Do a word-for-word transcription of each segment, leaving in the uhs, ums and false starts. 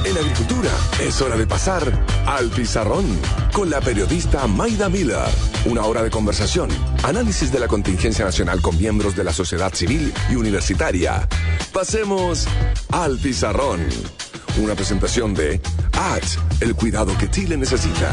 En la agricultura es hora de pasar al pizarrón con la periodista Mayda Miller. Una hora de conversación, análisis de la contingencia nacional con miembros de la sociedad civil y universitaria. Pasemos al pizarrón. Una presentación de A T, el cuidado que Chile necesita.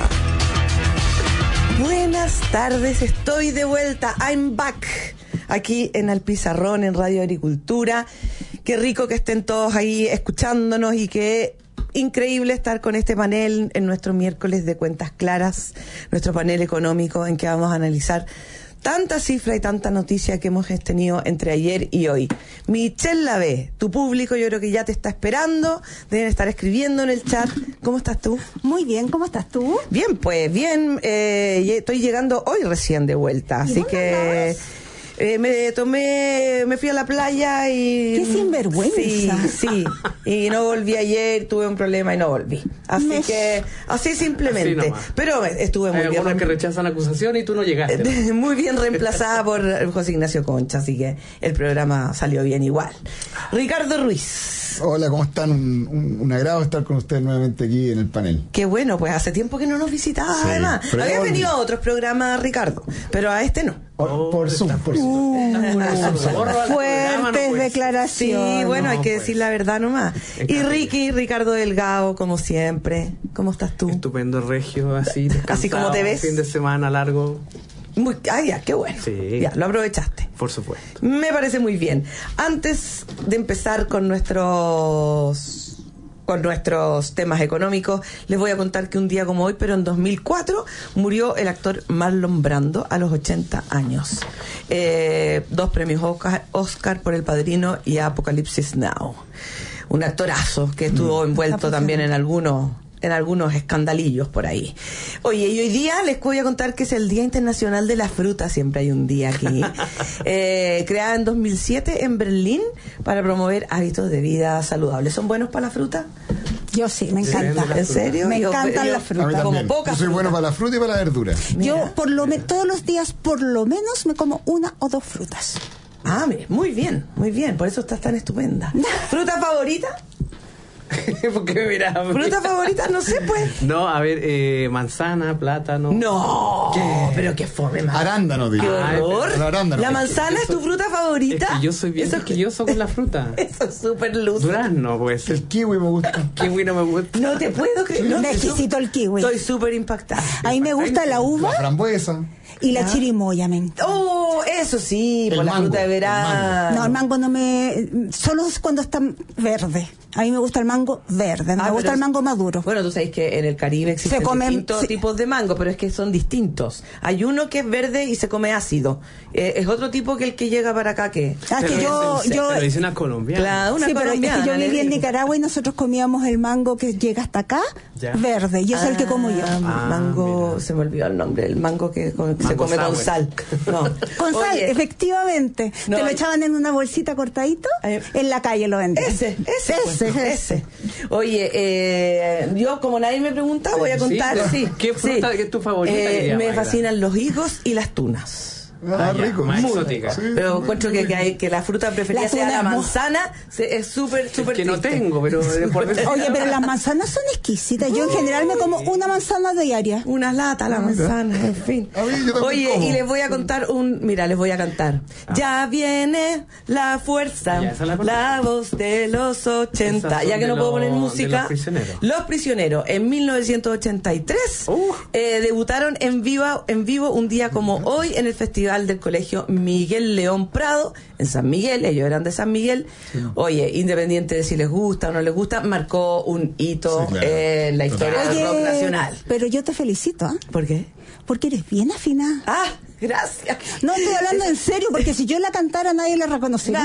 Buenas tardes, estoy de vuelta. I'm back. Aquí en el pizarrón, en Radio Agricultura. Qué rico que estén todos ahí escuchándonos y qué increíble estar con este panel en nuestro miércoles de Cuentas Claras, nuestro panel económico en que vamos a analizar tanta cifra y tanta noticia que hemos tenido entre ayer y hoy. Michelle Lavé, tu público yo creo que ya te está esperando, deben estar escribiendo en el chat. ¿Cómo estás tú? Muy bien, ¿cómo estás tú? Bien, pues bien, eh, estoy llegando hoy recién de vuelta, así que... Eh, me tomé, me fui a la playa y... ¡Qué sinvergüenza! Sí, sí, y no volví ayer, tuve un problema y no volví. Así me... que, así simplemente. Así pero estuve muy Hay bien. Hay algunas que rechazan acusación y tú no llegaste. Muy bien reemplazada por José Ignacio Concha, así que el programa salió bien igual. Ricardo Ruiz. Hola, ¿cómo están? Un, un, un agrado estar con ustedes nuevamente aquí en el panel. Qué bueno, pues hace tiempo que no nos visitabas, sí, además. Habías venido a otros programas, Ricardo, pero a este no. Oh, por Zoom, por Zoom. Uh, fuertes declaraciones. Sí, bueno, no, hay que pues. decir la verdad nomás. Y Ricky, Ricardo Delgado, como siempre. ¿Cómo estás tú? Estupendo, regio, así, así como te ves. Fin de semana largo. Muy, ah, ya, qué bueno. Sí. Ya, lo aprovechaste. Por supuesto. Me parece muy bien. Antes de empezar con nuestros con nuestros temas económicos, les voy a contar que un día como hoy, pero en dos mil cuatro, murió el actor Marlon Brando a los ochenta años. Eh, dos premios Oscar, Oscar por El Padrino y Apocalipsis Now. Un actorazo que estuvo envuelto también en algunos en algunos escandalillos por ahí. Oye, y hoy día les voy a contar que es el Día Internacional de la Fruta, siempre hay un día aquí, eh, creada en dos mil siete en Berlín para promover hábitos de vida saludables. ¿Son buenos para la fruta? Yo sí, me encanta. ¿En serio? Me yo, encantan yo, las frutas. Como pocas Yo soy frutas. bueno para la fruta y para la verdura. Yo Mira. por lo me- todos los días por lo menos me como una o dos frutas. Ah, mire, muy bien, muy bien, por eso estás tan estupenda. ¿Fruta favorita? ¿Por qué me miras a mí? ¿Fruta favorita? No sé, pues. No, a ver, eh, manzana, plátano. No, ¿Qué? pero qué fome, man. Arándano, digo. ¡Qué horror! El arándano. ¿La manzana es tu fruta favorita? Es que yo soy bien Eso- quisquilloso con la fruta. Eso es súper luz. Durazno, pues. El kiwi me gusta. Kiwi no me gusta. No te puedo creer. No, Me exquisito el kiwi. Estoy súper impactada. A mí me gusta la uva La frambuesa. y la ¿Ya? chirimoya, me encanta. Oh, eso sí, El por la mango, fruta de el verano. No, el mango no me... Solo es cuando está verde. A mí me gusta el mango verde, no Ah, me gusta pero- el mango maduro. Bueno, tú sabes que en el Caribe existen Se comen- distintos sí. tipos de mango, pero es que son distintos. Hay uno que es verde y se come ácido. Eh, es otro tipo que el que llega para acá, que... Ah, es que yo... yo Pero dice una colombiana. Claro, una sí, pero es que colombiana, yo viví en le- Nicaragua y nosotros comíamos el mango que llega hasta acá, Ya. verde, y eso es el que como yo. Ah, mango, mira. se me olvidó el nombre, el mango que, con- que se Mango come con sour. sal. No. Con sal, Oye, efectivamente. No, Te lo y- echaban en una bolsita cortadito, Ay, en la calle lo vendían. Ese, ese, pues, ese, ese. Oye, eh, yo como nadie me pregunta, voy a contar, sí. Sí, ¿qué fruta sí. es tu favorita, Eh, querida me Mayra? fascinan los higos y las tunas. Ah, Ah, ya, rico. más Muy exótica. Sí. Pero encuentro que, que, hay, que la fruta preferida La sea tuna la es muy- manzana, se- es súper, súper Que no triste. tengo, pero eh, por dentro- Oye, pero las manzanas son exquisitas. Yo en general me como una manzana diaria. Una lata la manzana, en fin. A mí yo también Oye, como. y les voy a contar un... Mira, les voy a cantar. Ya viene la fuerza, Ya, esa la la, conozco. voz de los ochenta. Esas son Ya que no de puedo los- poner de música. Los Prisioneros. Los Prisioneros, en mil novecientos ochenta y tres, Uh. eh, debutaron en vivo, en vivo un día como hoy en el Festival del Colegio Miguel León Prado, en San Miguel. Ellos eran de San Miguel. Oye, independiente de si les gusta o no les gusta, marcó un hito Sí, claro. en la historia Total. del rock nacional. pero yo te felicito, ¿ah? ¿Por qué? Porque eres bien afinada. Ah, gracias. No estoy hablando en serio, porque si yo la cantara nadie la reconocería.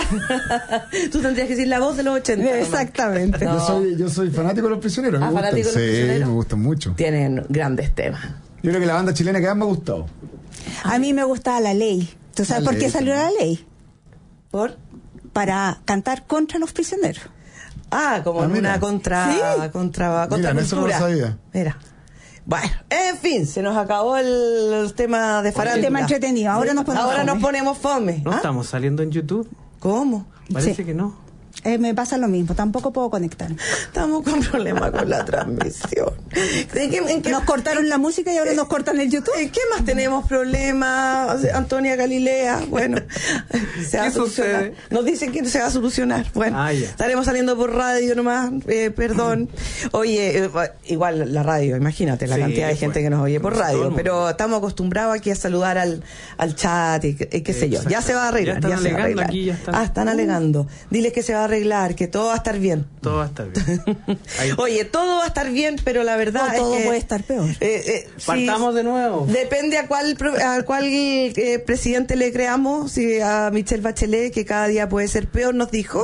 Ah. Tú tendrías que decir la voz de los ochenta. nomás. Exactamente. No. Yo soy, yo soy fanático de los prisioneros. Me Ah, gustan. fanático de los Sí, prisioneros. me gustan mucho. Tienen grandes temas. Yo creo que la banda chilena que más me ha gustado. A mí me gustaba La Ley. ¿Tú sabes La por qué Ley, salió también. La Ley? ¿Por? Para cantar contra los prisioneros. Ah, como Ah, en mira. una contra, Sí. contra, contra Mira, eso no lo cultura. sabía. Mira. Bueno, en fin, se nos acabó el, el tema de farándula. El tema entretenido. Ahora nos ponemos Ahora nos fome. ponemos fome. No ¿Ah? estamos saliendo en YouTube. ¿Cómo? Parece Sí. que no. Eh, me pasa lo mismo, tampoco puedo conectar. Estamos con problemas con la transmisión. ¿En qué, en qué, Nos cortaron la música y ahora nos cortan el YouTube. ¿En qué más tenemos problemas? Antonia Galilea, bueno, se va a ¿Qué solucionar. sucede? Nos dicen que se va a solucionar. Bueno, Ah, ya. estaremos saliendo por radio nomás, eh, perdón. Oye, eh, igual la radio, imagínate la Sí, cantidad de gente pues, que nos oye por todo el radio, mundo. pero estamos acostumbrados aquí a saludar al, al chat y, y qué sé yo. Ya se va a arreglar. Ya están se va a alegando arreglar. aquí, ya están. Ah, están alegando. Diles que se va a arreglar, que todo va a estar bien. Todo va a estar bien. Ahí- Oye, todo va a estar bien, pero la verdad O es todo que, puede estar peor. eh, eh, sí, Partamos de nuevo. depende a cuál pro- a cuál eh, presidente le creamos, si a Michelle Bachelet, que cada día puede ser peor, nos dijo,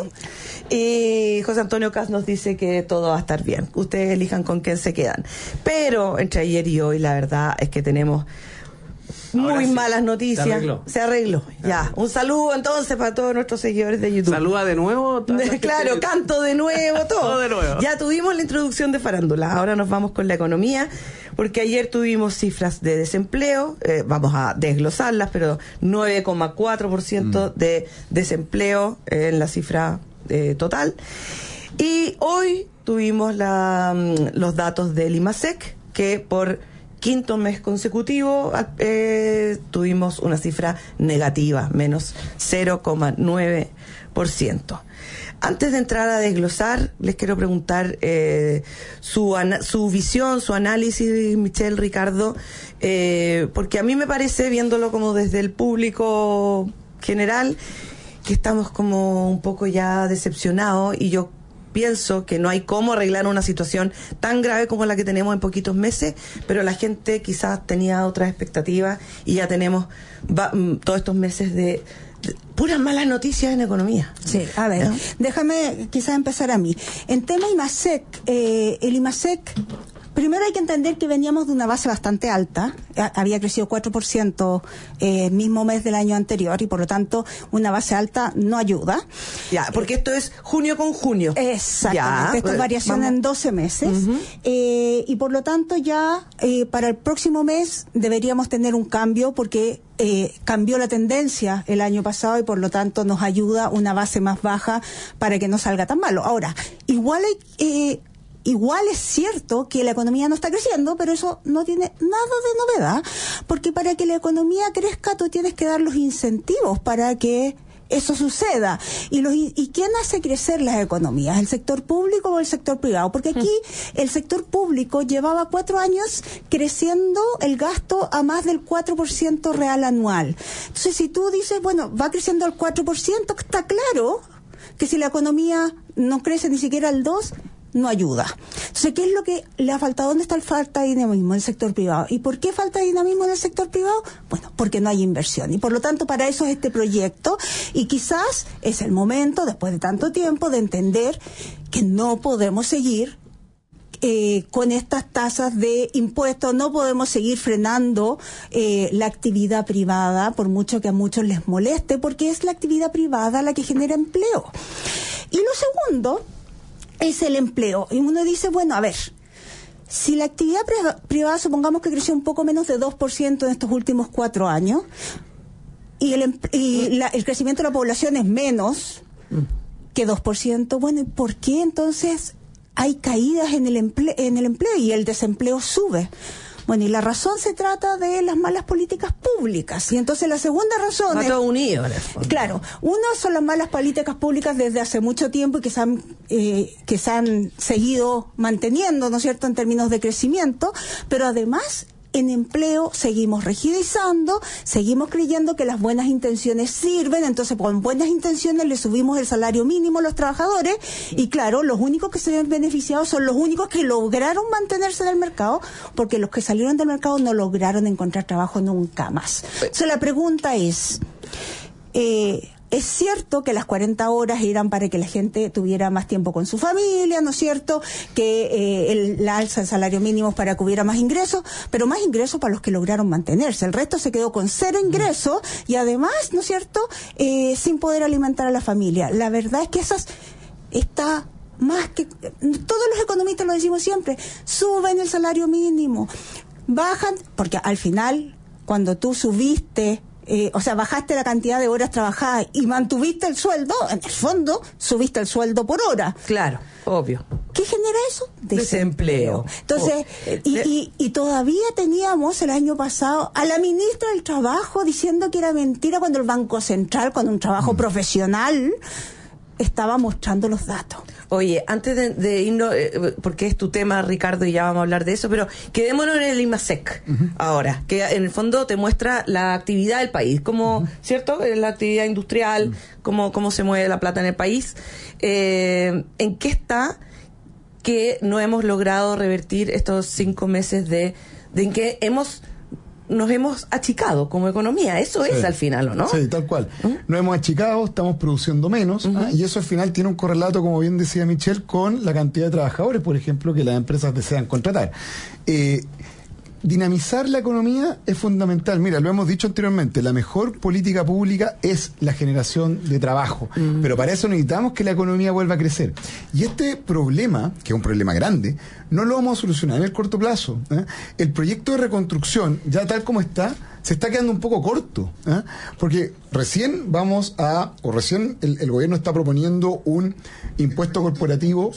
y José Antonio Caz nos dice que todo va a estar bien. Ustedes elijan con quién se quedan. Pero entre ayer y hoy la verdad es que tenemos Ahora muy sí, malas se noticias. arregló. Se arregló. Ya. Un saludo entonces para todos nuestros seguidores de YouTube. Saluda de nuevo. toda la gente Claro, que- canto de nuevo, todo. Todo de nuevo. Ya tuvimos la introducción de farándula, ahora nos vamos con la economía, porque ayer tuvimos cifras de desempleo, eh, vamos a desglosarlas, pero nueve coma cuatro por ciento Mm. de desempleo en la cifra eh, total. Y hoy tuvimos la, mm, los datos del IMASEC, que por quinto mes consecutivo eh, tuvimos una cifra negativa, menos cero coma nueve por ciento. Antes de entrar a desglosar, les quiero preguntar eh, su, ana- su visión, su análisis, Michelle, Ricardo, eh, porque a mí me parece, viéndolo como desde el público general, que estamos como un poco ya decepcionados, y yo pienso que no hay cómo arreglar una situación tan grave como la que tenemos en poquitos meses, pero la gente quizás tenía otras expectativas y ya tenemos va- mm, todos estos meses de, de puras malas noticias en economía. Sí, a ver, ¿Ya? déjame quizás empezar a mí. En tema IMASEC, eh, el IMASEC, primero hay que entender que veníamos de una base bastante alta, ha- había crecido cuatro por ciento eh, mismo mes del año anterior, y por lo tanto una base alta no ayuda. Ya, porque esto es junio con junio. Exactamente, Ya, esto es pues, variación vamos. en doce meses. Ujú. eh, y por lo tanto ya eh, para el próximo mes deberíamos tener un cambio, porque eh, cambió la tendencia el año pasado y por lo tanto nos ayuda una base más baja para que no salga tan malo. Ahora, igual hay... Eh, Igual es cierto que la economía no está creciendo, pero eso no tiene nada de novedad, porque para que la economía crezca tú tienes que dar los incentivos para que eso suceda. ¿Y, los, ¿Y quién hace crecer las economías? ¿El sector público o el sector privado? Porque aquí el sector público llevaba cuatro años creciendo el gasto a más del cuatro por ciento real anual. Entonces, si tú dices, bueno, va creciendo al cuatro por ciento, está claro que si la economía no crece ni siquiera al dos por ciento, no ayuda. Entonces, ¿qué es lo que le ha faltado? ¿Dónde está el falta de dinamismo en el sector privado? ¿Y por qué falta de dinamismo en el sector privado? Bueno, porque no hay inversión. Y por lo tanto, para eso es este proyecto. Y quizás es el momento, después de tanto tiempo, de entender que no podemos seguir Eh, con estas tasas de impuestos, no podemos seguir frenando eh, la actividad privada, por mucho que a muchos les moleste, porque es la actividad privada la que genera empleo. Y lo segundo es el empleo. Y uno dice, bueno, a ver, si la actividad pri- privada, supongamos que creció un poco menos de dos por ciento en estos últimos cuatro años, y el, em- y la- el crecimiento de la población es menos que dos por ciento, bueno, ¿y por qué entonces hay caídas en el empleo, en el empleo y el desempleo sube? Bueno, y la razón se trata de las malas políticas públicas. Y entonces la segunda razón Va es... todo unido, en el fondo. Claro, uno son las malas políticas públicas desde hace mucho tiempo y que se han, eh, que se han seguido manteniendo, ¿no es cierto?, en términos de crecimiento, pero además en empleo seguimos rigidizando, seguimos creyendo que las buenas intenciones sirven, entonces con buenas intenciones le subimos el salario mínimo a los trabajadores y claro, los únicos que se ven beneficiados son los únicos que lograron mantenerse en el mercado, porque los que salieron del mercado no lograron encontrar trabajo nunca más. Entonces la pregunta es... Eh, Es cierto que las cuarenta horas eran para que la gente tuviera más tiempo con su familia, ¿no es cierto? Que eh, el, la alza del salario mínimo para que hubiera más ingresos, pero más ingresos para los que lograron mantenerse. El resto se quedó con cero ingresos y además, ¿no es cierto?, eh, sin poder alimentar a la familia. La verdad es que esas está más que... Todos los economistas lo decimos siempre, suben el salario mínimo, bajan, porque al final, cuando tú subiste eh, o sea, bajaste la cantidad de horas trabajadas y mantuviste el sueldo, en el fondo subiste el sueldo por hora. Claro, obvio. ¿Qué genera eso? Desempleo. Entonces, Oh. y, y, y todavía teníamos el año pasado a la ministra del Trabajo diciendo que era mentira cuando el Banco Central, cuando un trabajo mm. profesional, estaba mostrando los datos. Oye, antes de, de irnos, eh, porque es tu tema, Ricardo, y ya vamos a hablar de eso, pero quedémonos en el IMASEC uh-huh. ahora, que en el fondo te muestra la actividad del país, como, uh-huh. ¿cierto? La actividad industrial, uh-huh. cómo, cómo se mueve la plata en el país. Eh, ¿En qué está que no hemos logrado revertir estos cinco meses de, de en que hemos... nos hemos achicado como economía? Eso sí. es al final, ¿o no? Sí, tal cual. ¿Mm? Nos hemos achicado, estamos produciendo menos, uh-huh. ¿ah? Y eso al final tiene un correlato, como bien decía Michelle, con la cantidad de trabajadores, por ejemplo, que las empresas desean contratar. Eh, dinamizar la economía es fundamental. Mira, lo hemos dicho anteriormente, la mejor política pública es la generación de trabajo, uh-huh. pero para eso necesitamos que la economía vuelva a crecer. Y este problema, que es un problema grande, no lo vamos a solucionar en el corto plazo, ¿eh? El proyecto de reconstrucción, ya tal como está, se está quedando un poco corto, ¿eh? Porque recién vamos a, o recién el, el gobierno está proponiendo un impuesto corporativo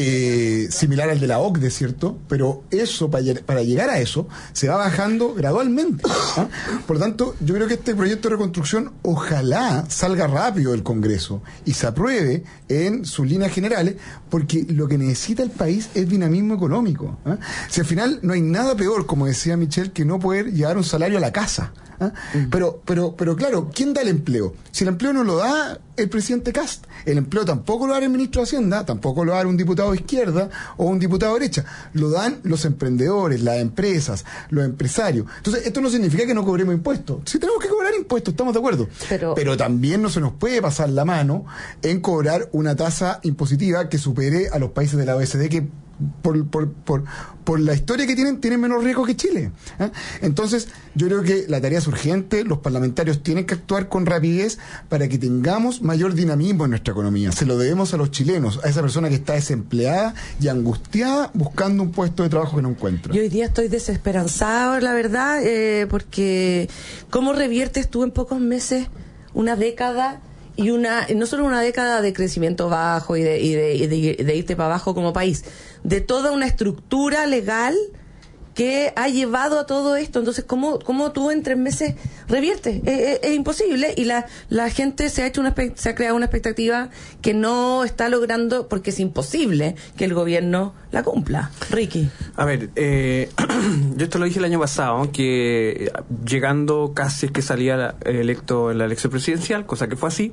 eh, similar al de la O C D E, ¿cierto? Pero eso, para, para llegar a eso, se va bajando gradualmente, ¿eh? Por lo tanto, yo creo que este proyecto de reconstrucción ojalá salga rápido del Congreso y se apruebe en sus líneas generales, porque lo que necesita el país es dinamismo económico, ¿eh? Si al final no hay nada peor, como decía Michelle, que no poder llevar un salario a la casa, ¿eh? Mm. Pero, pero, pero claro, ¿quién da el empleo? Si el empleo no lo da el presidente Kast, el empleo tampoco lo da el ministro de Hacienda, tampoco lo da un diputado de izquierda o un diputado de derecha, lo dan los emprendedores, las empresas, los empresarios. Entonces, esto no significa que no cobremos impuestos. Sí tenemos que cobrar impuestos, estamos de acuerdo. Pero, pero también no se nos puede pasar la mano en cobrar una tasa impositiva que supere a los países de la O E C D, que Por, por, por, por la historia que tienen, tienen menos riesgo que Chile, ¿eh? Entonces, yo creo que la tarea es urgente, los parlamentarios tienen que actuar con rapidez para que tengamos mayor dinamismo en nuestra economía. Se lo debemos a los chilenos, a esa persona que está desempleada y angustiada buscando un puesto de trabajo que no encuentra. Yo hoy día estoy desesperanzado, la verdad, eh, porque ¿cómo reviertes tú en pocos meses una década? Y una, no solo una década de crecimiento bajo y de, y de, y de, de irte para abajo como país, de toda una estructura legal que ha llevado a todo esto. Entonces, ¿cómo, cómo tú en tres meses reviertes? Es, es, es imposible, y la, la gente se ha hecho una, se ha creado una expectativa que no está logrando, porque es imposible que el gobierno la cumpla. Ricky. A ver, eh, yo esto lo dije el año pasado, que llegando casi que salía electo en la elección presidencial, cosa que fue así,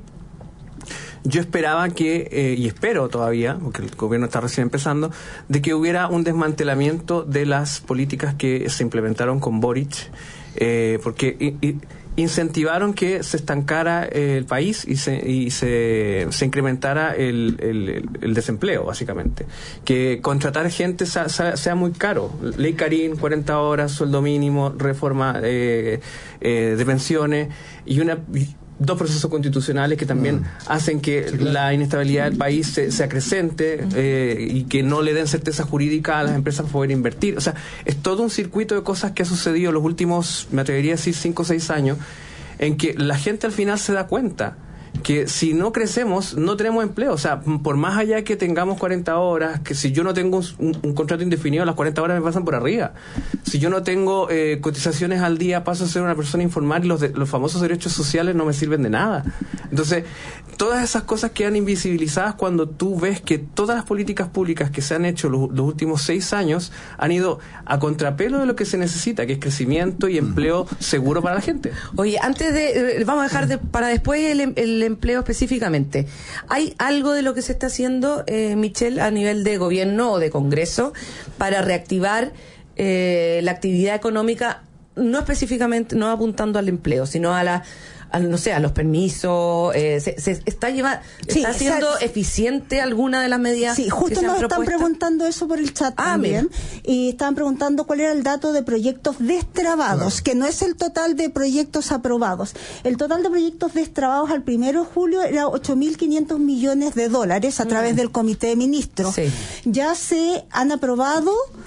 yo esperaba que, eh, y espero todavía, porque el gobierno está recién empezando, de que hubiera un desmantelamiento de las políticas que se implementaron con Boric, eh, porque y, y incentivaron que se estancara eh, el país y se y se, se incrementara el, el, el desempleo, básicamente. Que contratar gente sea, sea, sea muy caro. Ley Carín, cuarenta horas, sueldo mínimo, reforma eh, eh, de pensiones y una... Y, dos procesos constitucionales que también mm. hacen que sí, claro. la inestabilidad del país se, se acrecente eh, y que no le den certeza jurídica a las empresas para poder invertir. O sea, es todo un circuito de cosas que ha sucedido en los últimos, me atrevería a decir, cinco o seis años, en que la gente al final se da cuenta que si no crecemos no tenemos empleo. O sea, por más allá que tengamos cuarenta horas, que si yo no tengo un, un, un contrato indefinido, las cuarenta horas me pasan por arriba. Si yo no tengo eh, cotizaciones al día, paso a ser una persona informal y los, de, los famosos derechos sociales no me sirven de nada. Entonces, todas esas cosas quedan invisibilizadas cuando tú ves que todas las políticas públicas que se han hecho los, los últimos seis años han ido a contrapelo de lo que se necesita, que es crecimiento y empleo seguro para la gente. Oye, antes de, eh, vamos a dejar de, para después el, el empleo específicamente. ¿Hay algo de lo que se está haciendo, eh, Michelle, a nivel de gobierno o de Congreso para reactivar eh, la actividad económica, no específicamente, no apuntando al empleo, sino a la a, no sé, a los permisos, eh, se, se está lleva, sí, está siendo o sea, eficiente alguna de las medidas? Sí, justo que nos se han están preguntando eso por el chat ah, también, mira. Y estaban preguntando cuál era el dato de proyectos destrabados, claro. que no es el total de proyectos aprobados. El total de proyectos destrabados al primero de julio era ocho mil quinientos millones de dólares a través mm. del Comité de Ministros. Sí. Ya se han aprobado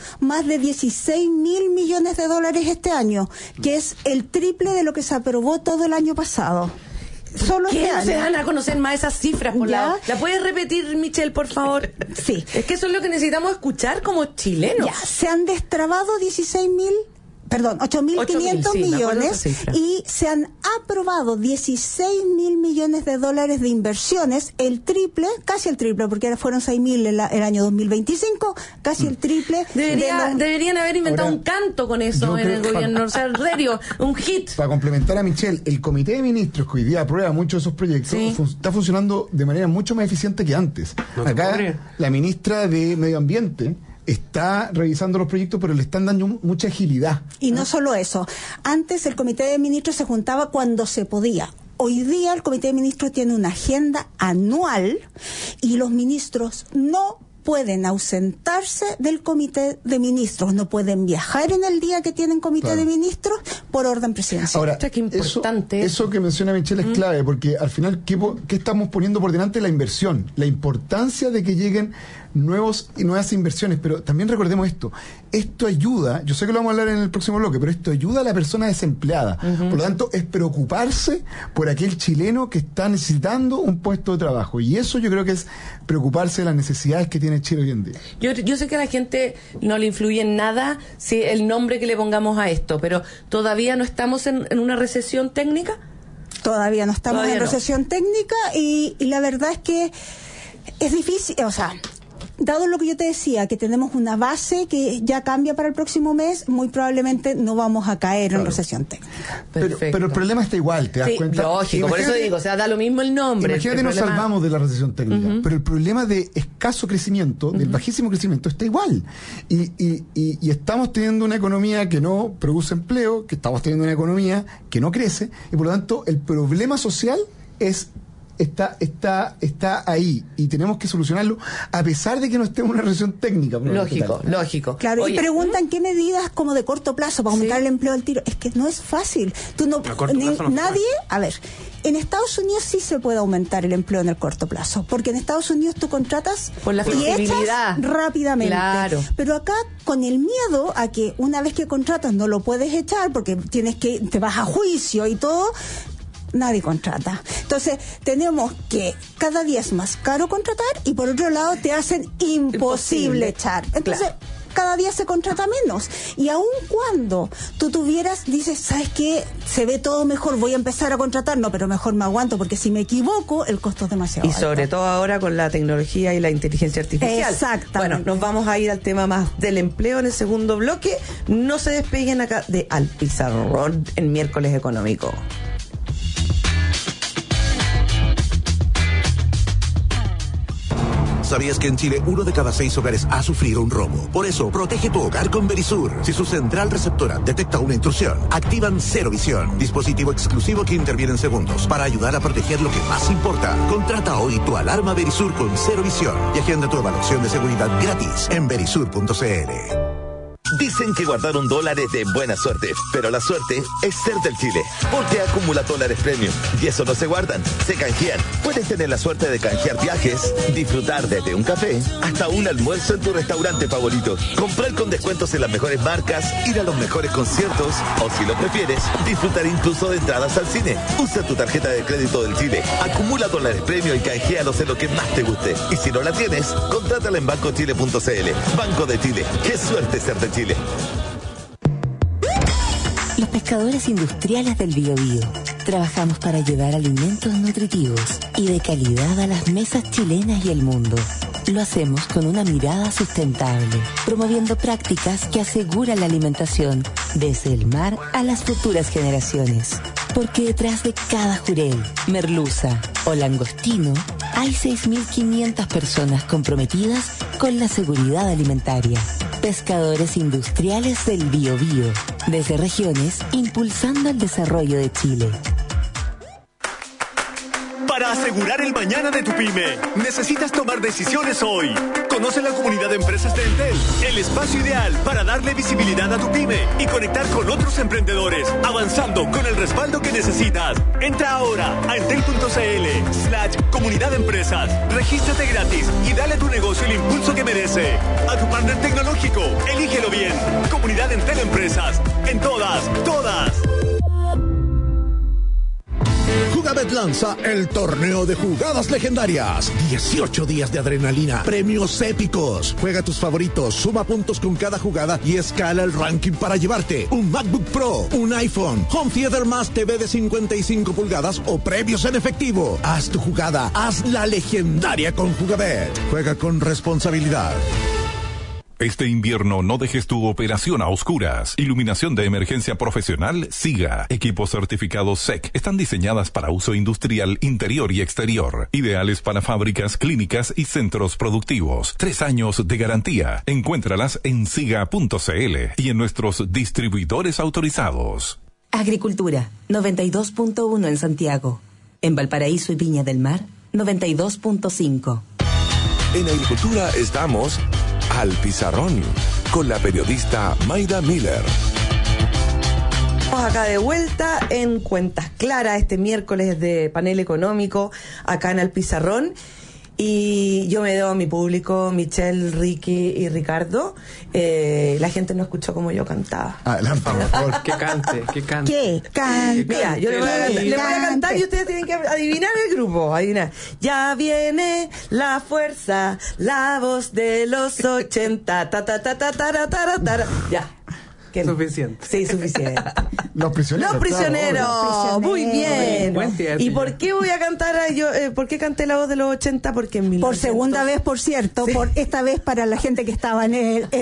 más de dieciséis mil millones de dólares este año, que es el triple de lo que se aprobó todo el año pasado. Solo ¿Qué? este No año. se van a conocer más esas cifras, por ¿Ya? la... ¿La puedes repetir, Michelle, por favor? Sí. Es que eso es lo que necesitamos escuchar como chilenos. Ya, se han destrabado dieciséis mil, perdón, ocho mil quinientos sí, me acuerdo de millones esa cifra. y se han aprobado dieciséis mil millones de dólares de inversiones, el triple, casi el triple, porque fueron seis mil el, el año dos mil veinticinco, casi el triple. Debería, de los- deberían haber inventado Ahora, un canto con eso yo en creo- el gobierno. O sea, en serio, un hit. Para complementar a Michelle, el comité de ministros que hoy día aprueba muchos de esos proyectos Sí. fun- está funcionando de manera mucho más eficiente que antes. No te Acá, puedo creer. la ministra de Medio Ambiente está revisando los proyectos, pero le están dando mu- mucha agilidad. Y no solo eso, antes el comité de ministros se juntaba cuando se podía. Hoy día el comité de ministros tiene una agenda anual y los ministros no pueden ausentarse del comité de ministros, no pueden viajar en el día que tienen comité Claro. de ministros por orden presidencial. Ahora, Pucha, qué eso, importante eso eso. que menciona Michelle es clave, porque al final, ¿qué, po- qué estamos poniendo por delante? La inversión, la importancia de que lleguen nuevos y nuevas inversiones, pero también recordemos esto, esto ayuda, yo sé que lo vamos a hablar en el próximo bloque, pero esto ayuda a la persona desempleada, por lo tanto es preocuparse por aquel chileno que está necesitando un puesto de trabajo, y eso yo creo que es preocuparse de las necesidades que tiene Chile hoy en día. Yo, yo sé que a la gente no le influye en nada si el nombre que le pongamos a esto, pero todavía no estamos en, en una recesión técnica. Todavía no estamos Todavía en no. recesión técnica y, y la verdad es que es difícil, o sea, dado lo que yo te decía, que tenemos una base que ya cambia para el próximo mes, muy probablemente no vamos a caer Claro. en recesión técnica. Pero, Perfecto. pero el problema está igual, ¿te das Sí, cuenta? lógico, por eso Imagínate- digo, o sea, da lo mismo el nombre. Imagínate, el nos problema- salvamos de la recesión técnica, pero el problema de escaso crecimiento, del bajísimo crecimiento, está igual. Y, y, y, y estamos teniendo una economía que no produce empleo, que estamos teniendo una economía que no crece, y por lo tanto el problema social es está está está ahí y tenemos que solucionarlo a pesar de que no estemos en una recesión técnica. Lógico, Tal. lógico. Claro, Oye, y preguntan qué medidas como de corto plazo para aumentar Sí. el empleo al tiro. Es que no es fácil. Tú no, A corto ni- plazo no se nadie, a ver, en Estados Unidos sí se puede aumentar el empleo en el corto plazo, porque en Estados Unidos tú contratas Por la y flexibilidad. echas rápidamente. Claro. Pero acá con el miedo a que una vez que contratas no lo puedes echar porque tienes que te vas a juicio y todo, nadie contrata. Entonces, tenemos que cada día es más caro contratar y por otro lado te hacen imposible, Imposible. echar. Entonces, Claro. cada día se contrata menos. Y aun cuando tú tuvieras, dices, ¿sabes qué? Se ve todo mejor, voy a empezar a contratar. No, pero mejor me aguanto porque si me equivoco, el costo es demasiado Y alto. sobre todo ahora con la tecnología y la inteligencia artificial. Exactamente. Bueno, nos vamos a ir al tema más del empleo en el segundo bloque. No se despeguen acá de Al Pizarrón en Miércoles Económico. ¿Sabías que en Chile uno de cada seis hogares ha sufrido un robo? Por eso, protege tu hogar con Verisur. Si su central receptora detecta una intrusión, activan Cero Visión, dispositivo exclusivo que interviene en segundos para ayudar a proteger lo que más importa. Contrata hoy tu alarma Verisur con Cero Visión y agenda tu evaluación de seguridad gratis en verisur punto c l. Dicen que guardar un dólar es de buena suerte, pero la suerte es ser del Chile, porque acumula dólares premium y eso no se guardan, se canjean. Puedes tener la suerte de canjear viajes, disfrutar desde un café hasta un almuerzo en tu restaurante favorito, comprar con descuentos en las mejores marcas, ir a los mejores conciertos o, si lo prefieres, disfrutar incluso de entradas al cine. Usa tu tarjeta de crédito del Chile, acumula dólares premium y canjealos en lo que más te guste. Y si no la tienes, contrátala en banco chile punto c l. Banco de Chile, qué suerte ser de Chile. Los pescadores industriales del Biobío trabajamos para llevar alimentos nutritivos y de calidad a las mesas chilenas y el mundo. Lo hacemos con una mirada sustentable, promoviendo prácticas que aseguran la alimentación desde el mar a las futuras generaciones. Porque detrás de cada jurel, merluza o langostino hay seis mil quinientas personas comprometidas con la seguridad alimentaria. Pescadores industriales del Biobío, desde regiones impulsando el desarrollo de Chile. Para para asegurar el mañana de tu pyme. Necesitas tomar decisiones hoy. Conoce la comunidad de empresas de Entel, el espacio ideal para darle visibilidad a tu pyme y conectar con otros emprendedores, avanzando con el respaldo que necesitas. Entra ahora a entel.cl slash comunidad de empresas. Regístrate gratis y dale a tu negocio el impulso que merece. A tu partner tecnológico, elígelo bien. Comunidad Entel Empresas. En todas, todas. Jugabet lanza el torneo de jugadas legendarias. dieciocho días de adrenalina, premios épicos. Juega tus favoritos, suma puntos con cada jugada y escala el ranking para llevarte un MacBook Pro, un iPhone, Home Theater más T V de cincuenta y cinco pulgadas o premios en efectivo. Haz tu jugada, haz la legendaria con Jugabet. Juega con responsabilidad. Este invierno no dejes tu operación a oscuras. Iluminación de emergencia profesional SIGA. Equipos certificados S E C. Están diseñadas para uso industrial interior y exterior. Ideales para fábricas, clínicas y centros productivos. Tres años de garantía. Encuéntralas en siga punto cl y en nuestros distribuidores autorizados. Agricultura, noventa y dos punto uno en Santiago. En Valparaíso y Viña del Mar, noventa y dos punto cinco. En Agricultura estamos al Pizarrón con la periodista Mayda Miller. Estamos acá de vuelta en Cuentas Claras este miércoles de panel económico acá en el Pizarrón. Y yo me debo a mi público, Michelle, Ricky y Ricardo. Eh, la gente no escuchó como yo cantaba. Adelante, por favor. Que cante, que cante. ¿Qué? Cante. Mira, yo le voy, a, le voy a cantar y ustedes tienen que adivinar el grupo. Adivinar. Ya viene la fuerza, la voz de los ochenta. Ta, ta, ta, ta, ta, ta, ta, ta. Ya. Suficiente. Sí, suficiente. Los prisioneros. Los prisioneros. Claro, Muy bien. Buen teatro. ¿Y por qué voy a cantar a yo? Eh, ¿Por qué canté la voz de los ochenta? Porque en mil Por novecientos segunda vez, por cierto, Sí. por esta vez para la gente que estaba en el, el, el-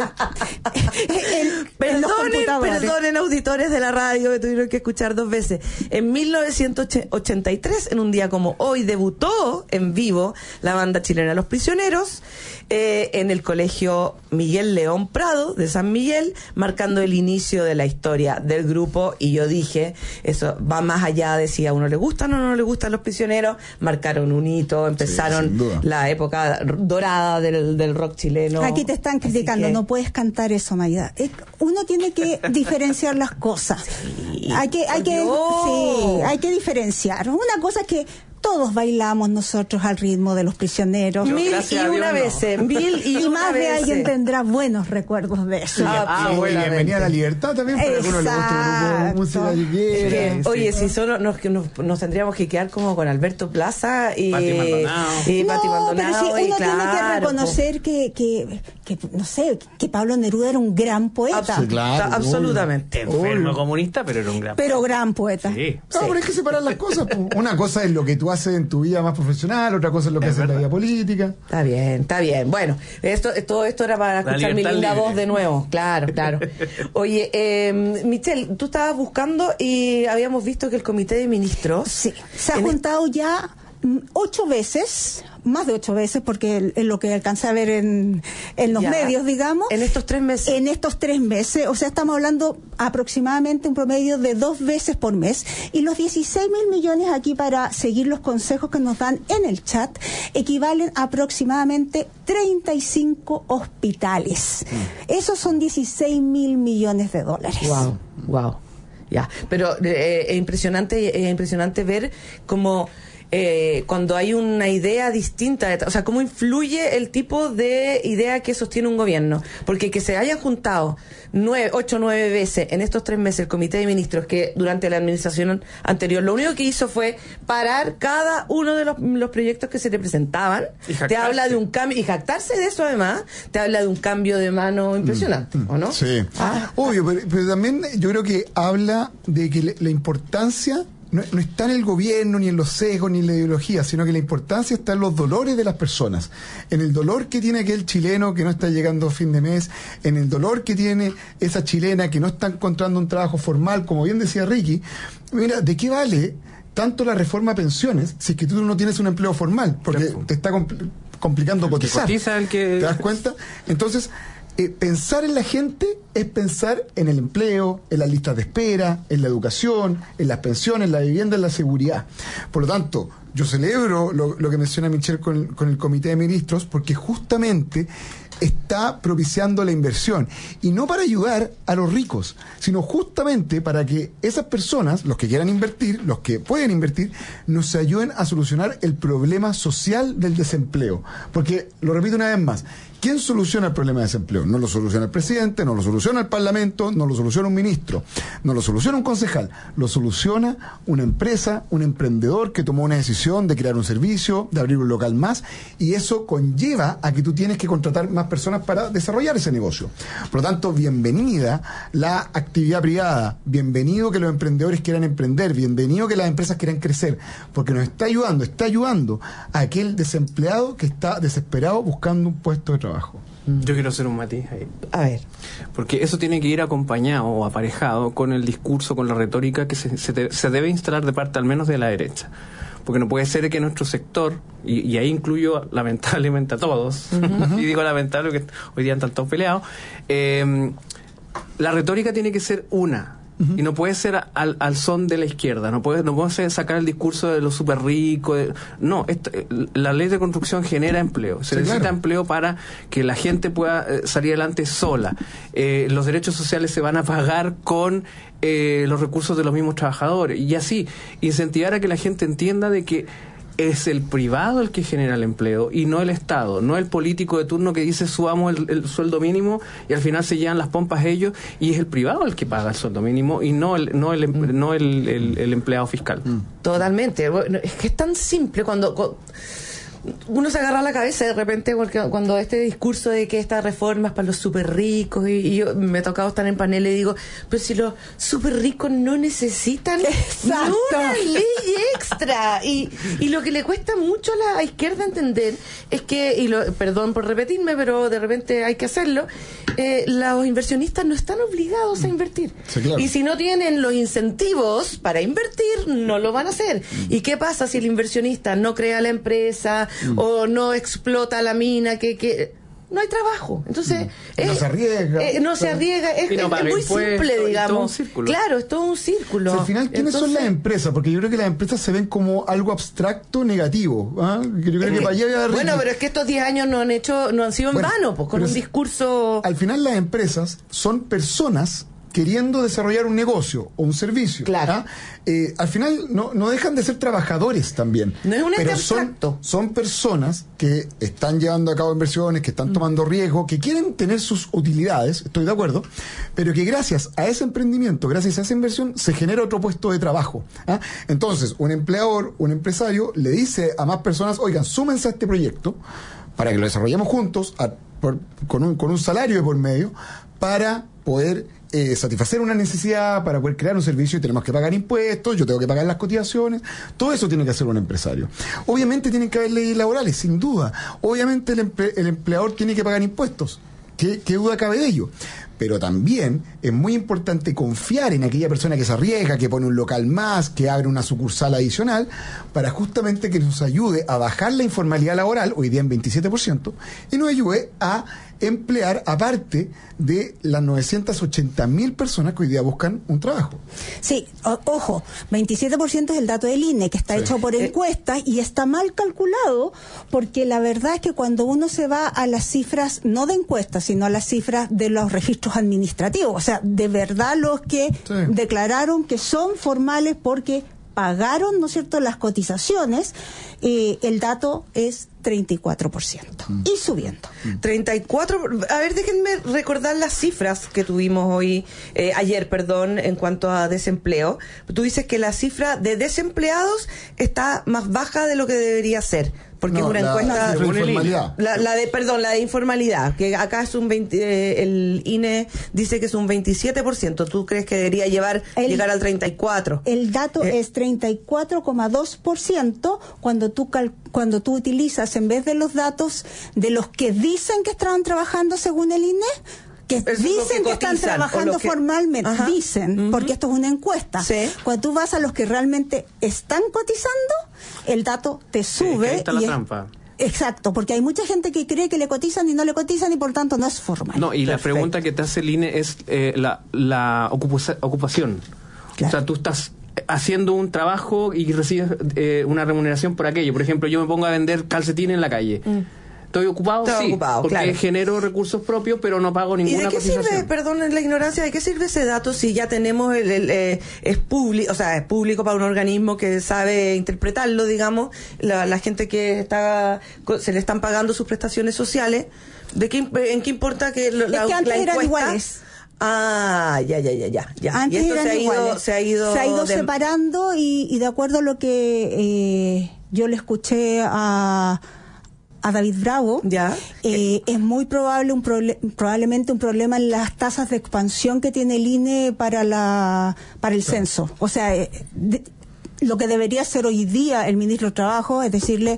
en los Perdonen, computadores. perdonen, auditores de la radio que tuvieron que escuchar dos veces. En mil novecientos ochenta y tres, en un día como hoy, debutó en vivo la banda chilena Los Prisioneros eh, en el colegio Miguel León Prado de San Miguel, marcando el inicio de la historia del grupo. Y yo dije, eso va más allá de si a uno le gustan o no le gustan Los Prisioneros. Marcaron un hito, empezaron sin duda. la época dorada del, del rock chileno. Aquí te están Así criticando, que- no puedes cantar eso, Mayda. Es- Uno tiene que diferenciar las cosas. hay que, hay por que, Dios. sí, hay que diferenciar. Una cosa es que todos bailamos nosotros al ritmo de Los Prisioneros. Mil y Gracias a Dios, una no. veces, mil y, Y una más de veces. alguien tendrá buenos recuerdos de eso. Ah, Ah, Y buena bienvenida a la mente. libertad también, para algunos les gusta un grupo de música que Es quiera. que, oye, si solo nos, que nos, nos tendríamos que quedar como con Alberto Plaza y Pati Maldonado. y Pati No, Maldonado, pero sí, y uno tiene que claro, reconocer que, que, que, no sé, que Pablo Neruda era un gran poeta. Absol- claro, absolutamente. Enfermo comunista, pero era un gran. Pero gran poeta. Sí. No, pero hay que separar las cosas. po. Una cosa es lo que tú haces en tu vida más profesional, otra cosa es lo que Es haces en la verdad. vida política. Está bien, está bien. Bueno, esto, todo esto era para La escuchar mi libertad linda libre. voz de nuevo. Claro, claro. Oye, eh, Michelle, tú estabas buscando y habíamos visto que el Comité de Ministros... Sí, se ha en- juntado ya mm, ocho veces, más de ocho veces, porque es lo que alcancé a ver en, en los Ya. medios, digamos. En estos tres meses. En estos tres meses, o sea, estamos hablando aproximadamente un promedio de dos veces por mes. Y los dieciséis mil millones aquí para seguir los consejos que nos dan en el chat equivalen a aproximadamente treinta y cinco hospitales. Esos son dieciséis mil millones de dólares. Wow, wow. Ya, pero eh, es impresionante, es impresionante ver cómo eh, cuando hay una idea distinta, de- o sea, cómo influye el tipo de idea que sostiene un gobierno, porque que se hayan juntado nueve, ocho, nueve veces en estos tres meses el Comité de Ministros, que durante la administración anterior lo único que hizo fue parar cada uno de los, los proyectos que se le presentaban, Y te jactarse. habla de un cambio, y jactarse de eso además, te habla de un cambio de mano impresionante, ¿o no? Sí. Ah. Obvio, pero, pero también yo creo que habla de que le- la importancia no, no está en el gobierno, ni en los sesgos, ni en la ideología, sino que la importancia está en los dolores de las personas, en el dolor que tiene aquel chileno que no está llegando a fin de mes, en el dolor que tiene esa chilena que no está encontrando un trabajo formal, como bien decía Ricky. Mira, ¿de qué vale tanto la reforma a pensiones si es que tú no tienes un empleo formal? Porque Claro. te está compl- complicando El que cotizar. cotiza, el que- ¿Te das cuenta? Entonces, Eh, pensar en la gente es pensar en el empleo, en las listas de espera, en la educación, en las pensiones, en la vivienda, en la seguridad. Por lo tanto, yo celebro lo, lo que menciona Michelle con, con el Comité de Ministros, porque justamente está propiciando la inversión, y no para ayudar a los ricos, sino justamente para que esas personas, los que quieran invertir, los que pueden invertir, nos ayuden a solucionar el problema social del desempleo. Porque, lo repito una vez más, ¿quién soluciona el problema de desempleo? No lo soluciona el presidente, no lo soluciona el Parlamento, no lo soluciona un ministro, no lo soluciona un concejal, lo soluciona una empresa, un emprendedor que tomó una decisión de crear un servicio, de abrir un local más, y eso conlleva a que tú tienes que contratar más personas para desarrollar ese negocio. Por lo tanto, bienvenida la actividad privada, bienvenido que los emprendedores quieran emprender, bienvenido que las empresas quieran crecer, porque nos está ayudando, está ayudando a aquel desempleado que está desesperado buscando un puesto de trabajo. Yo quiero hacer un matiz ahí. A ver. Porque eso tiene que ir acompañado o aparejado con el discurso, con la retórica que se, se, se debe instalar de parte al menos de la derecha. Porque no puede ser que nuestro sector, y, y ahí incluyo lamentablemente a todos, uh-huh. y digo lamentable porque hoy día están todos peleados, eh, la retórica tiene que ser una. Uh-huh. Y no puede ser al, al son de la izquierda, no puede, no puede ser sacar el discurso de los súper ricos. No, esto, la ley de construcción genera empleo. Se sí, necesita claro. empleo para que la gente pueda eh, salir adelante sola. Eh, los derechos sociales se van a pagar con eh, los recursos de los mismos trabajadores. Y así, incentivar a que la gente entienda de que es el privado el que genera el empleo y no el Estado, no el político de turno que dice subamos el, el sueldo mínimo y al final se llevan las pompas ellos, y es el privado el que paga el sueldo mínimo y no el no el, mm. no el, el, el empleado fiscal. Mm. Totalmente. Bueno, es que es tan simple cuando... cuando uno se agarra la cabeza de repente porque cuando este discurso de que estas reformas para los súper ricos, y, y yo me ha tocado estar en panel y digo, pero si los súper ricos no necesitan Exacto. una ley extra, y, y lo que le cuesta mucho a la izquierda entender es que, y lo, perdón por repetirme, pero de repente hay que hacerlo, eh, los inversionistas no están obligados a invertir, sí, claro. y si no tienen los incentivos para invertir, no lo van a hacer. ¿Y qué pasa si el inversionista no crea la empresa Mm. o no explota la mina, que, que no hay trabajo? Entonces mm. es, no se arriesga eh, no se arriesga es, no es muy simple, digamos. Es claro, es todo un círculo. O sea, al final, ¿quiénes Entonces, son las empresas? Porque yo creo que las empresas se ven como algo abstracto negativo, ¿ah? Yo creo que para allá voy a bueno, pero es que estos diez años no han hecho no han sido en bueno, vano, pues con un discurso. Al final las empresas son personas queriendo desarrollar un negocio o un servicio. Claro. Eh, al final no, no dejan de ser trabajadores también. No es un pero son, son personas que están llevando a cabo inversiones, que están mm. tomando riesgo, que quieren tener sus utilidades, estoy de acuerdo, pero que gracias a ese emprendimiento, gracias a esa inversión, se genera otro puesto de trabajo. ¿Ah? Entonces, un empleador, un empresario, le dice a más personas, oigan, súmense a este proyecto para que lo desarrollemos juntos, a, por, con, un, con un salario de por medio, para poder Eh, satisfacer una necesidad, para poder crear un servicio, y tenemos que pagar impuestos, yo tengo que pagar las cotizaciones, todo eso tiene que hacer un empresario. Obviamente tienen que haber leyes laborales, sin duda. Obviamente el, emple el empleador tiene que pagar impuestos. ¿Qué, qué duda cabe de ello? Pero también es muy importante confiar en aquella persona que se arriesga, que pone un local más, que abre una sucursal adicional, para justamente que nos ayude a bajar la informalidad laboral, hoy día en veintisiete por ciento, y nos ayude a emplear aparte de las novecientas ochenta mil personas que hoy día buscan un trabajo. Sí, o, ojo, veintisiete por ciento es el dato del I N E, que está sí. hecho por encuestas, y está mal calculado, porque la verdad es que cuando uno se va a las cifras, no de encuestas, sino a las cifras de los registros administrativos, o sea, de verdad los que sí. declararon que son formales porque pagaron, ¿no es cierto?, las cotizaciones, eh, el dato es treinta y cuatro por ciento mm. y subiendo. treinta y cuatro, a ver, déjenme recordar las cifras que tuvimos hoy, eh, ayer, perdón, en cuanto a desempleo. Tú dices que la cifra de desempleados está más baja de lo que debería ser. Porque no, es una la, encuesta. La, informalidad. La, la de, perdón, la de informalidad, que acá es un veinte, eh, el I N E dice que es un veintisiete por ciento. ¿Tú crees que debería llevar el, llegar al treinta y cuatro por ciento? El dato eh, es treinta y cuatro coma dos por ciento cuando tú cal, cuando tú utilizas, en vez de los datos de los que dicen que estaban trabajando según el I N E, que Eso dicen que, que están trabajando que... formalmente, Ajá. dicen, uh-huh. porque esto es una encuesta. Sí. Cuando tú vas a los que realmente están cotizando, el dato te sube. Sí, ahí está la y trampa. Es, Exacto, porque hay mucha gente que cree que le cotizan y no le cotizan y por tanto no es formal. No, y Perfecto. la pregunta que te hace el I N E es eh, la, la ocupa- ocupación. Claro. O sea, tú estás haciendo un trabajo y recibes eh, una remuneración por aquello. Por ejemplo, yo me pongo a vender calcetines en la calle. Mm. ¿Estoy ocupado? Estoy sí, ocupado, porque claro. genero recursos propios, pero no pago ¿Y ninguna de qué cotización. sirve, perdón la ignorancia, de qué sirve ese dato si ya tenemos el, el, eh, es público, o sea, es público para un organismo que sabe interpretarlo, digamos, la, la gente que está, se le están pagando sus prestaciones sociales, ¿de qué, en qué importa que lo- la, es que antes la eran encuesta? iguales. Ah, ya, ya, ya, ya. ya. Antes y esto eran se ha, ido, iguales. se ha ido, se ha ido de- separando y, y de acuerdo a lo que eh, yo le escuché a a David Bravo, ya eh, es muy probable un proble- probablemente un problema en las tasas de expansión que tiene el I N E para la para el censo. O sea, eh, de, lo que debería hacer hoy día el ministro de Trabajo es decirle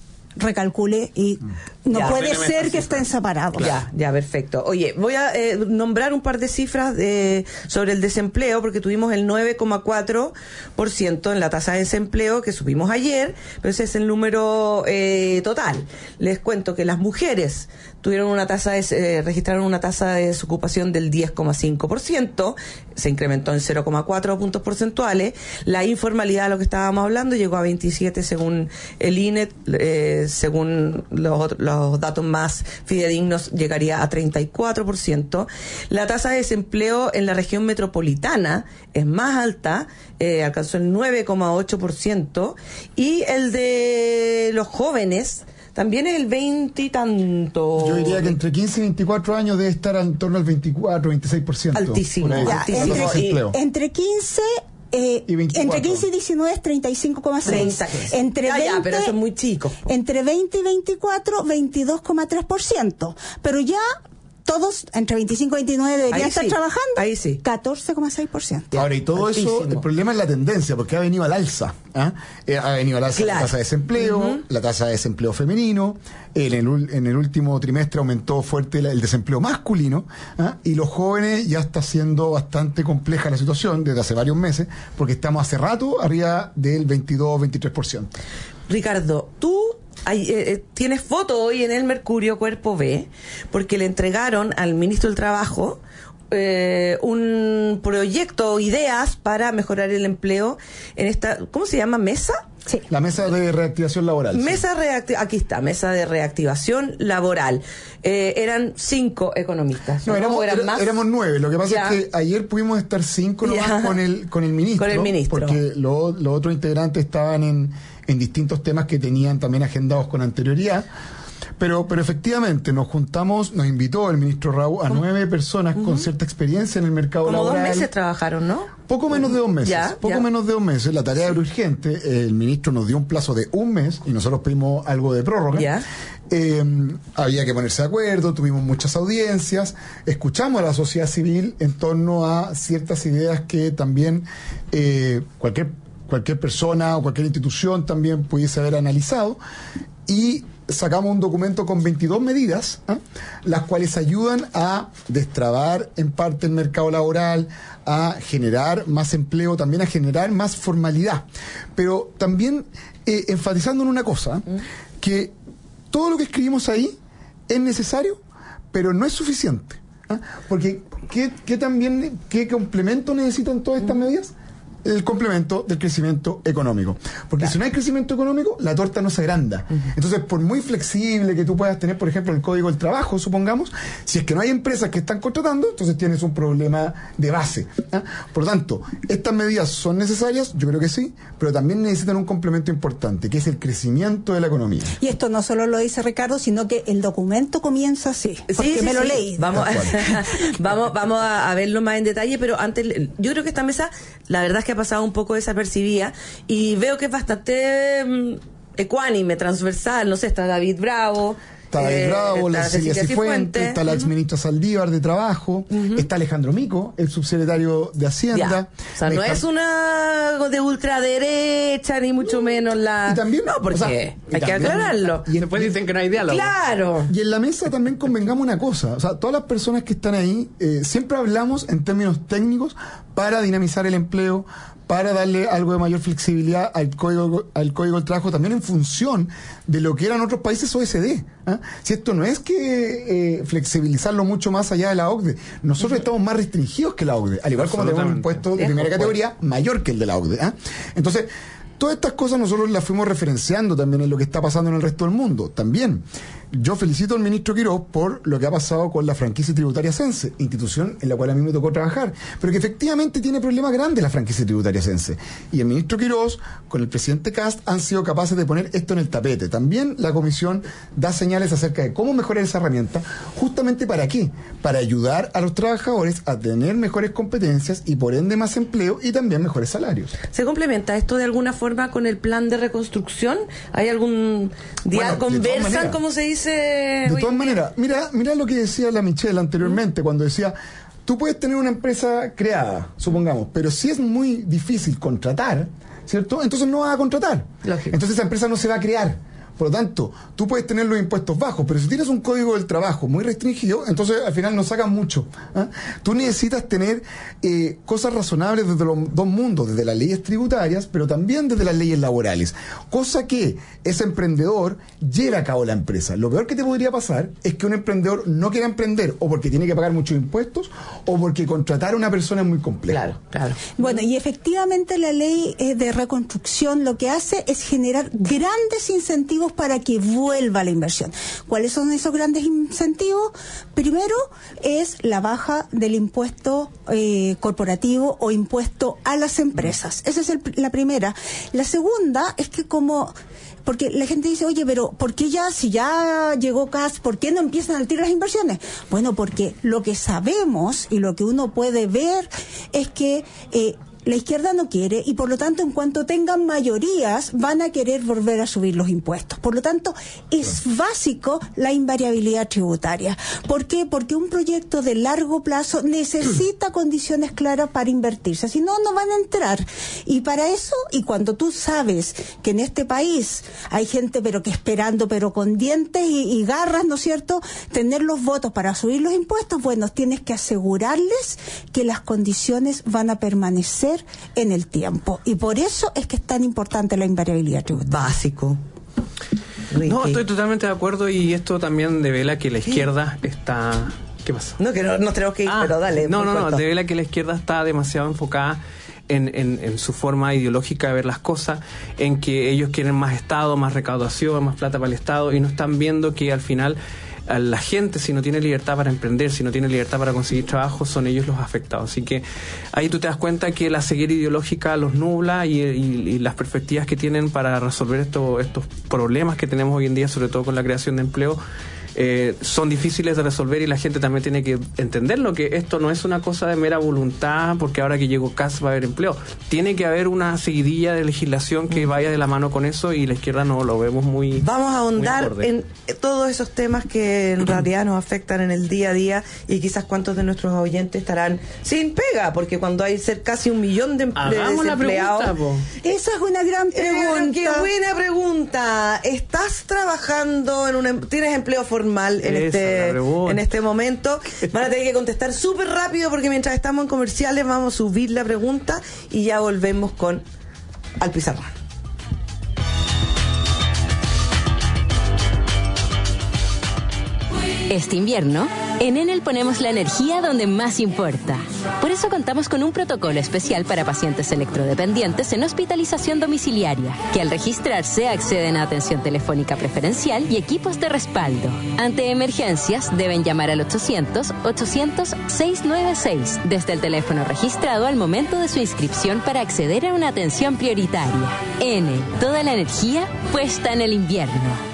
recalcule y no Ya. puede Ordéneme ser esta que cifra. estén separados. Ya, ya, perfecto. Oye, voy a eh, nombrar un par de cifras de, sobre el desempleo, porque tuvimos el nueve coma cuatro por ciento en la tasa de desempleo que subimos ayer, pero ese es el número eh, total. Les cuento que las mujeres tuvieron una tasa de, eh, registraron una tasa de desocupación del diez coma cinco por ciento, se incrementó en cero coma cuatro puntos porcentuales. La informalidad, de lo que estábamos hablando, llegó a veintisiete según el I N E, eh, según los, los datos más fidedignos llegaría a treinta y cuatro por ciento. La tasa de desempleo en la región metropolitana es más alta, eh, alcanzó el nueve coma ocho por ciento, y el de los jóvenes también es el veinte y tanto. Yo diría que entre quince y veinticuatro años debe estar en torno al veinticuatro, veintiséis por ciento. Altísimo, por ahí, Ya, altísimo. la tasa de entre, desempleo. entre quince eh, Y veinticuatro. entre quince y diecinueve es treinta y cinco coma seis. treinta. Entre Ya, ya, veinte, pero eso es muy chico. Entre veinte y veinticuatro, veintidós coma tres por ciento. Pero ya todos entre veinticinco y veintinueve deberían Ahí estar sí, trabajando. ahí sí. catorce coma seis por ciento. Ahora, y todo eso, Altísimo. el problema es la tendencia, porque ha venido al alza. ¿ah? Eh, ha venido al alza Claro. la tasa de desempleo, Ujú. la tasa de desempleo femenino, en el, ul- en el último trimestre aumentó fuerte la- el desempleo masculino, ¿ah? y los jóvenes ya está siendo bastante compleja la situación desde hace varios meses, porque estamos hace rato arriba del veintidós veintitrés por ciento. Ricardo, tú hay, eh, eh, tienes foto hoy en el Mercurio Cuerpo B, porque le entregaron al ministro del Trabajo eh, un proyecto o ideas para mejorar el empleo en esta, ¿cómo se llama? ¿Mesa? Sí. La mesa de reactivación laboral. sí. Mesa reacti- aquí está, mesa de reactivación laboral. Eh, eran cinco economistas. No, ¿no? éramos, ¿O eran era- más? éramos nueve. Lo que pasa Ya. es que ayer pudimos estar cinco nomás Ya. con el con el ministro. Con el ministro. Porque lo- los otros integrantes estaban en, en distintos temas que tenían también agendados con anterioridad. Pero, pero efectivamente nos juntamos, nos invitó el ministro Raúl a nueve personas con cierta experiencia en el mercado Como dos laboral. meses trabajaron, ¿no? Poco menos de dos meses. Ya, poco ya. menos de dos meses. La tarea era urgente. El ministro nos dio un plazo de un mes y nosotros pedimos algo de prórroga. Ya. Eh, había que ponerse de acuerdo, tuvimos muchas audiencias, escuchamos a la sociedad civil en torno a ciertas ideas que también eh, cualquier, cualquier persona o cualquier institución también pudiese haber analizado. Y sacamos un documento con veintidós medidas, ¿ah? las cuales ayudan a destrabar en parte el mercado laboral, a generar más empleo, también a generar más formalidad. Pero también eh, enfatizando en una cosa, ¿eh? que todo lo que escribimos ahí es necesario, pero no es suficiente. ¿ah? Porque ¿qué, qué también, qué complemento necesitan todas estas medidas? El complemento del crecimiento económico. Porque Claro. si no hay crecimiento económico, la torta no se agranda. Uh-huh. Entonces, por muy flexible que tú puedas tener, por ejemplo, el Código del Trabajo, supongamos, si es que no hay empresas que están contratando, entonces tienes un problema de base. ¿ah? Por lo tanto, estas medidas son necesarias, yo creo que sí, pero también necesitan un complemento importante, que es el crecimiento de la economía. Y esto no solo lo dice Ricardo, sino que el documento comienza así. Porque Sí, sí, me lo sí. leí. Vamos, vamos, vamos a, a verlo más en detalle, pero antes, yo creo que esta mesa, la verdad es que ha pasado un poco desapercibida y veo que es bastante mm, ecuánime, transversal. No sé, está David Bravo. Está David eh, Bravo, está la Cecilia Cifuentes, está la exministra Saldívar de Trabajo, Ujú. está Alejandro Mico, el subsecretario de Hacienda. Ya. O sea, no Está- es una de ultraderecha, ni mucho menos la... Y también- no, porque o sea, hay y que también- aclararlo. y en- Después dicen que no hay diálogo. Claro. Y en la mesa también convengamos una cosa, o sea, todas las personas que están ahí, eh, siempre hablamos en términos técnicos para dinamizar el empleo, para darle algo de mayor flexibilidad al código al código del trabajo, también en función de lo que eran otros países O E C D. ¿Ah? Si esto no es que eh, flexibilizarlo mucho más allá de la O C D E, nosotros uh-huh. estamos más restringidos que la O C D E, al igual como tenemos un impuesto de primera categoría mayor que el de la O C D E. ¿Ah? Entonces, todas estas cosas nosotros las fuimos referenciando también en lo que está pasando en el resto del mundo. También, yo felicito al ministro Quiroz por lo que ha pasado con la franquicia tributaria Sense, institución en la cual a mí me tocó trabajar, pero que efectivamente tiene problemas grandes la franquicia tributaria Sense. Y el ministro Quiroz, con el presidente Kast, han sido capaces de poner esto en el tapete. También la comisión da señales acerca de cómo mejorar esa herramienta, justamente ¿para qué? Para ayudar a los trabajadores a tener mejores competencias y por ende más empleo y también mejores salarios. ¿Se complementa esto de alguna forma con el plan de reconstrucción? ¿Hay algún día bueno, conversan, cómo se dice? De todas maneras, mira, mira lo que decía la Michelle anteriormente, ¿Mm? cuando decía, tú puedes tener una empresa creada, supongamos, pero si es muy difícil contratar, ¿cierto? Entonces no vas a contratar. Lógico. Entonces esa empresa no se va a crear. Por lo tanto, tú puedes tener los impuestos bajos, pero si tienes un código del trabajo muy restringido, entonces al final no sacas mucho. ¿eh? Tú necesitas tener eh, cosas razonables desde los dos mundos, desde las leyes tributarias, pero también desde las leyes laborales. Cosa que ese emprendedor lleve a cabo la empresa. Lo peor que te podría pasar es que un emprendedor no quiera emprender o porque tiene que pagar muchos impuestos o porque contratar a una persona es muy complejo. Claro, claro. Bueno, y efectivamente la ley eh, de reconstrucción lo que hace es generar grandes incentivos para que vuelva la inversión. ¿Cuáles son esos grandes incentivos? Primero es la baja del impuesto eh, corporativo o impuesto a las empresas. Esa es el, la primera. La segunda es que como... Porque la gente dice, oye, pero ¿por qué ya, si ya llegó C A S, por qué no empiezan a tirar las inversiones? Bueno, porque lo que sabemos y lo que uno puede ver es que... Eh, la izquierda no quiere y por lo tanto en cuanto tengan mayorías van a querer volver a subir los impuestos. Por lo tanto es básico la invariabilidad tributaria. ¿Por qué? Porque un proyecto de largo plazo necesita condiciones claras para invertirse, si no, no van a entrar. Y para eso, y cuando tú sabes que en este país hay gente pero que esperando, pero con dientes y, y garras, ¿no es cierto?, tener los votos para subir los impuestos, bueno, tienes que asegurarles que las condiciones van a permanecer en el tiempo. Y por eso es que es tan importante la invariabilidad tributaria. Básico. Ricky. No, estoy totalmente de acuerdo y esto también devela que la izquierda sí. está... ¿Qué pasa? No, que no nos tenemos que ir, ah, pero dale. No, no, no, devela que la izquierda está demasiado enfocada en, en, en su forma ideológica de ver las cosas, en que ellos quieren más Estado, más recaudación, más plata para el Estado y no están viendo que al final... a la gente, si no tiene libertad para emprender, si no tiene libertad para conseguir trabajo, son ellos los afectados. Así que ahí tú te das cuenta que la ceguera ideológica los nubla y, y, y las perspectivas que tienen para resolver esto, estos problemas que tenemos hoy en día, sobre todo con la creación de empleo, eh, son difíciles de resolver y la gente también tiene que entenderlo, que esto no es una cosa de mera voluntad porque ahora que llegó C A S va a haber empleo. Tiene que haber una seguidilla de legislación que vaya de la mano con eso y la izquierda no lo vemos muy... Vamos a ahondar en todos esos temas que en realidad nos afectan en el día a día y quizás cuántos de nuestros oyentes estarán sin pega, porque cuando hay ser casi un millón de, emple- de desempleados... Pregunta, esa es una gran pregunta. Eh, ¡Qué buena pregunta! ¿Estás trabajando en un... ¿Tienes empleo formal en este, en este momento? Van a tener que contestar súper rápido porque mientras estamos en comerciales vamos a subir la pregunta y ya volvemos con Al Pizarrón. Este invierno, en Enel ponemos la energía donde más importa. Por eso contamos con un protocolo especial para pacientes electrodependientes en hospitalización domiciliaria, que al registrarse acceden a atención telefónica preferencial y equipos de respaldo. Ante emergencias, deben llamar al ochocientos, ochocientos, seiscientos noventa y seis desde el teléfono registrado al momento de su inscripción para acceder a una atención prioritaria. Enel, toda la energía puesta en el invierno.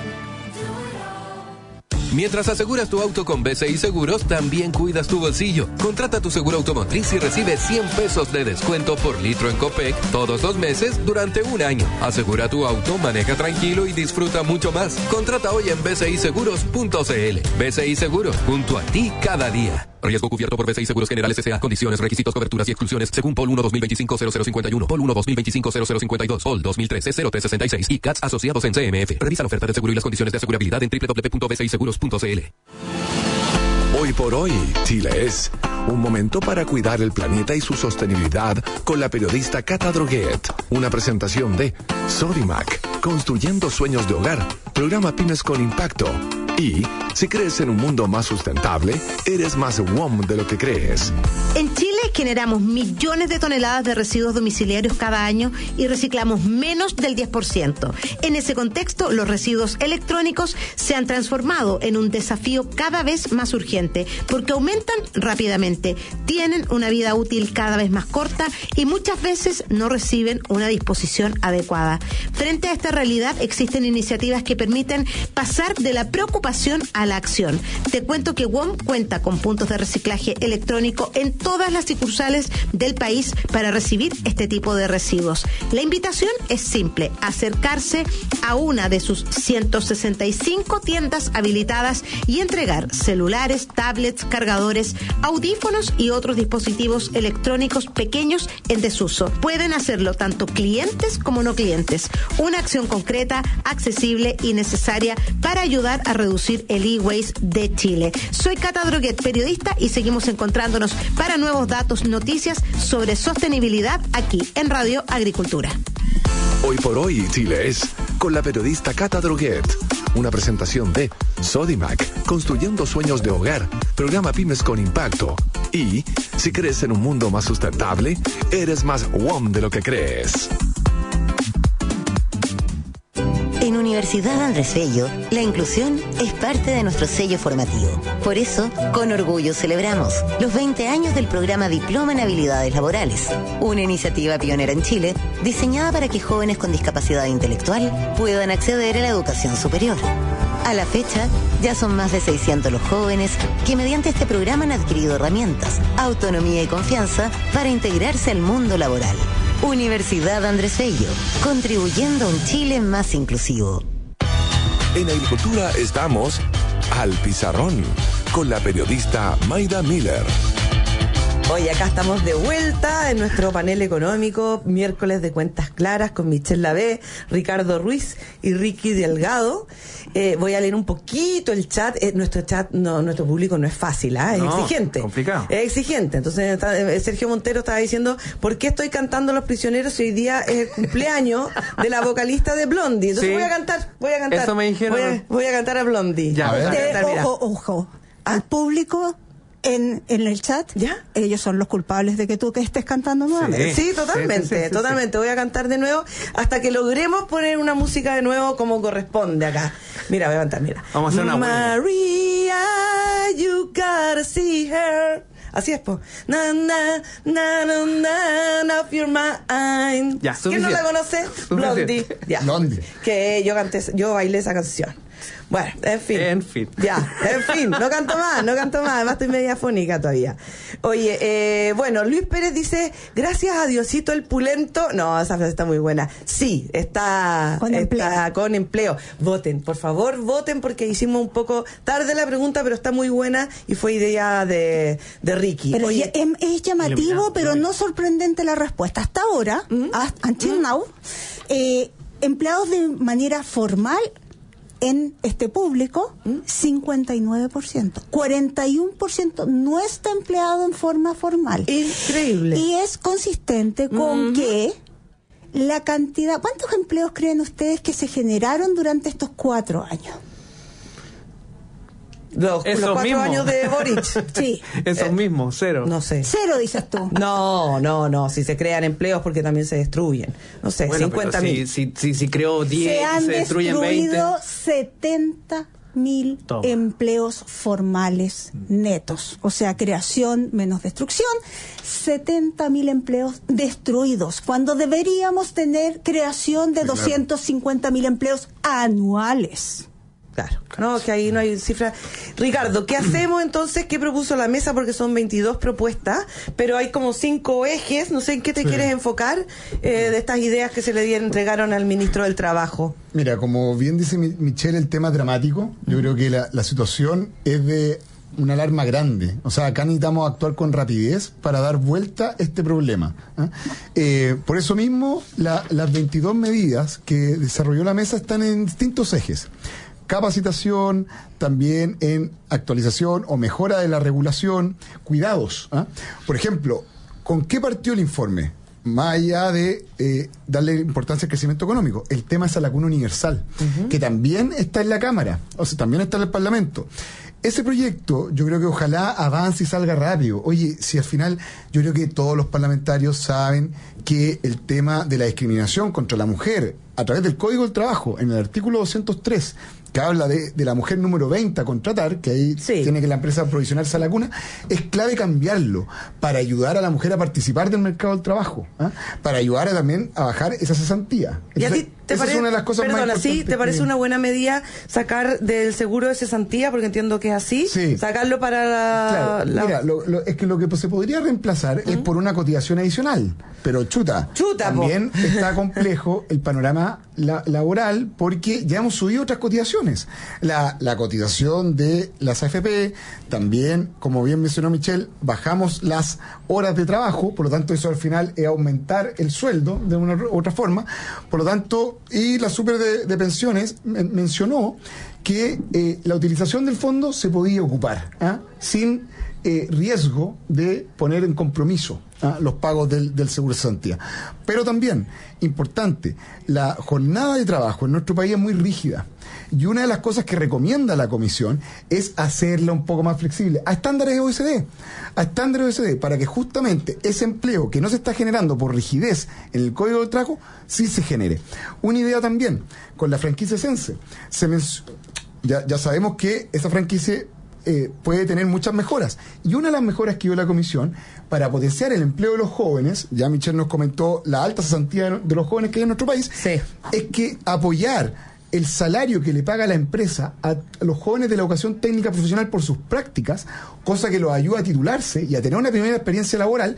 Mientras aseguras tu auto con B C I Seguros, también cuidas tu bolsillo. Contrata tu seguro automotriz y recibe cien pesos de descuento por litro en Copec todos los meses durante un año. Asegura tu auto, maneja tranquilo y disfruta mucho más. Contrata hoy en b c i seguros punto c l. B C I Seguros, junto a ti cada día. Riesgo cubierto por B C I Seguros Generales S A. Condiciones, requisitos, coberturas y exclusiones según P O L uno dos mil veinticinco cero cero cincuenta y uno, P O L uno dos mil veinticinco cero cero cincuenta y dos, P O L dos mil trece cero tres sesenta y seis y C A T S asociados en C M F. Revisa la oferta de seguro y las condiciones de asegurabilidad en doble u doble u doble u punto b c i seguros punto c l. Hoy por hoy, Chile es Un momento para cuidar el planeta y su sostenibilidad con la periodista Cata Droguet. Una presentación de Sodimac, construyendo sueños de hogar, programa Pymes con Impacto. Y, si crees en un mundo más sustentable, eres más W O M de lo que crees. En Chile generamos millones de toneladas de residuos domiciliarios cada año y reciclamos menos del diez por ciento. En ese contexto, los residuos electrónicos se han transformado en un desafío cada vez más urgente porque aumentan rápidamente, tienen una vida útil cada vez más corta y muchas veces no reciben una disposición adecuada. Frente a esta realidad, existen iniciativas que permiten pasar de la preocupación a la acción. Te cuento que W O M cuenta con puntos de reciclaje electrónico en todas las sucursales del país para recibir este tipo de residuos. La invitación es simple: acercarse a una de sus ciento sesenta y cinco tiendas habilitadas y entregar celulares, tablets, cargadores, audífonos y otros dispositivos electrónicos pequeños en desuso. Pueden hacerlo tanto clientes como no clientes. Una acción concreta, accesible y necesaria para ayudar a reducir el e-waste de Chile. Soy Cata Droguet, periodista, y seguimos encontrándonos para nuevos datos, noticias sobre sostenibilidad aquí en Radio Agricultura. Hoy por hoy, Chile es con la periodista Cata Droguet. Una presentación de Sodimac, construyendo sueños de hogar, programa Pymes con Impacto. Y, si crees en un mundo más sustentable, eres más W O M de lo que crees. En Universidad Andrés Bello, la inclusión es parte de nuestro sello formativo. Por eso, con orgullo celebramos los veinte años del programa Diploma en Habilidades Laborales, una iniciativa pionera en Chile diseñada para que jóvenes con discapacidad intelectual puedan acceder a la educación superior. A la fecha, ya son más de seiscientos los jóvenes que mediante este programa han adquirido herramientas, autonomía y confianza para integrarse al mundo laboral. Universidad Andrés Bello, contribuyendo a un Chile más inclusivo. En Agricultura estamos al pizarrón con la periodista Mayda Miller. Hoy acá estamos de vuelta en nuestro panel económico, miércoles de Cuentas Claras con Michelle Lavé, Ricardo Ruiz y Ricky Delgado. Eh, voy a leer un poquito el chat. Eh, nuestro chat, no, nuestro público no es fácil, ¿eh? es no, exigente. Complicado. Es exigente. Entonces está, eh, Sergio Montero estaba diciendo, ¿por qué estoy cantando Los Prisioneros si hoy día es el cumpleaños de la vocalista de Blondie? Entonces sí. voy a cantar, voy a cantar. Eso me dijeron. Voy a, voy a cantar a Blondie. Ya, a Usted, cantar, mira. ojo, ojo, al público. En, en el chat, ¿ya? Ellos son los culpables de que tú que estés cantando nuevamente. Sí, sí totalmente, sí, sí, sí, totalmente. Sí. Voy a cantar de nuevo hasta que logremos poner una música de nuevo como corresponde acá. Mira, voy a cantar, mira. Vamos a hacer una Maria, you gotta see her. Así es, po. Na, na, na, na, na, na, of your mind. Ya, ¿Quién no la conoce? Blondie. Ya. Blondie. Que yo canté, yo bailé esa canción. Bueno, en fin. En fin. Ya, en fin. No canto más, no canto más. Además estoy media fónica todavía. Oye, eh, bueno, Luis Pérez dice, gracias a Diosito el Pulento. No, esa frase está muy buena. Sí, está con, está empleo. con empleo. Voten, por favor, voten porque hicimos un poco tarde la pregunta, pero está muy buena y fue idea de, de Ricky. Pero Oye, es, es llamativo, iluminado, pero iluminado. no sorprendente la respuesta. Hasta ahora, ¿Mm? until ¿Mm? now, eh, empleados de manera formal en este público, cincuenta y nueve por ciento. cuarenta y uno por ciento no está empleado en forma formal. Increíble. Y es consistente con Mm-hmm. que la cantidad... ¿Cuántos empleos creen ustedes que se generaron durante estos cuatro años? Los, los cuatro mismos. años de Boric. Sí. Esos Eh, mismos, cero. No sé. Cero, dices tú. No, no, no. Si se crean empleos porque también se destruyen. No sé, Bueno, cincuenta pero mil. Si, si, si, si creo diez Se y han se destruyen veinte. destruido setenta mil Toma. empleos formales netos. O sea, creación menos destrucción, setenta mil empleos destruidos, cuando deberíamos tener creación de Sí, claro. doscientos cincuenta mil empleos anuales. Claro, no, que ahí no hay cifra. Ricardo, ¿qué hacemos entonces? ¿Qué propuso la mesa? Porque son veintidós propuestas, pero hay como cinco ejes. No sé en qué te Sí. quieres enfocar eh, de estas ideas que se le dieron, entregaron al ministro del Trabajo. Mira, como bien dice Mi- Michelle, el tema es dramático. Yo creo que la, la situación es de una alarma grande. O sea, acá necesitamos actuar con rapidez para dar vuelta a este problema. ¿eh? Eh, por eso mismo, la- las veintidós medidas que desarrolló la mesa están en distintos ejes. capacitación, también en actualización o mejora de la regulación, cuidados. ¿Ah? Por ejemplo, ¿con qué partió el informe? Más allá de eh, darle importancia al crecimiento económico, el tema es la lacuna universal, uh-huh. que también está en la Cámara, o sea, también está en el Parlamento. Ese proyecto, yo creo que ojalá avance y salga rápido. Oye, si al final, yo creo que todos los parlamentarios saben que el tema de la discriminación contra la mujer, a través del Código del Trabajo, en el artículo doscientos tres, que habla de, de la mujer número veinte a contratar, que ahí sí. tiene que la empresa provisionarse a la cuna, es clave cambiarlo para ayudar a la mujer a participar del mercado del trabajo, ¿eh? Para ayudar a, también a bajar esa cesantía. ¿Y a ti te parece, es una de las cosas perdona, más sí, te parece que... una buena medida sacar del seguro de cesantía, porque entiendo que es así, sí. sacarlo para la... Claro, la... mira, lo, lo, es que lo que se podría reemplazar ¿Mm? es por una cotización adicional, pero chuta, chuta también po. Está complejo el panorama la, laboral, porque ya hemos subido otras cotizaciones. La, la cotización de las A F P, también, como bien mencionó Michelle, bajamos las horas de trabajo, por lo tanto eso al final es aumentar el sueldo de una u otra forma, por lo tanto, y la super de, de pensiones men mencionó que eh, la utilización del fondo se podía ocupar, ¿ah? sin eh, riesgo de poner en compromiso ¿ah? los pagos del, del seguro de cesantía. Pero también, importante, la jornada de trabajo en nuestro país es muy rígida. Y una de las cosas que recomienda la Comisión es hacerla un poco más flexible, a estándares O E C D, a estándares O E C D, para que justamente ese empleo que no se está generando por rigidez en el Código del Trabajo, sí se genere. Una idea también, con la franquicia Sense. Se ya, ya sabemos que esa franquicia eh, puede tener muchas mejoras. Y una de las mejoras que dio la Comisión, para potenciar el empleo de los jóvenes, ya Michelle nos comentó la alta cesantía de los jóvenes que hay en nuestro país, sí. es que apoyar el salario que le paga la empresa a los jóvenes de la educación técnica profesional por sus prácticas, cosa que los ayuda a titularse y a tener una primera experiencia laboral,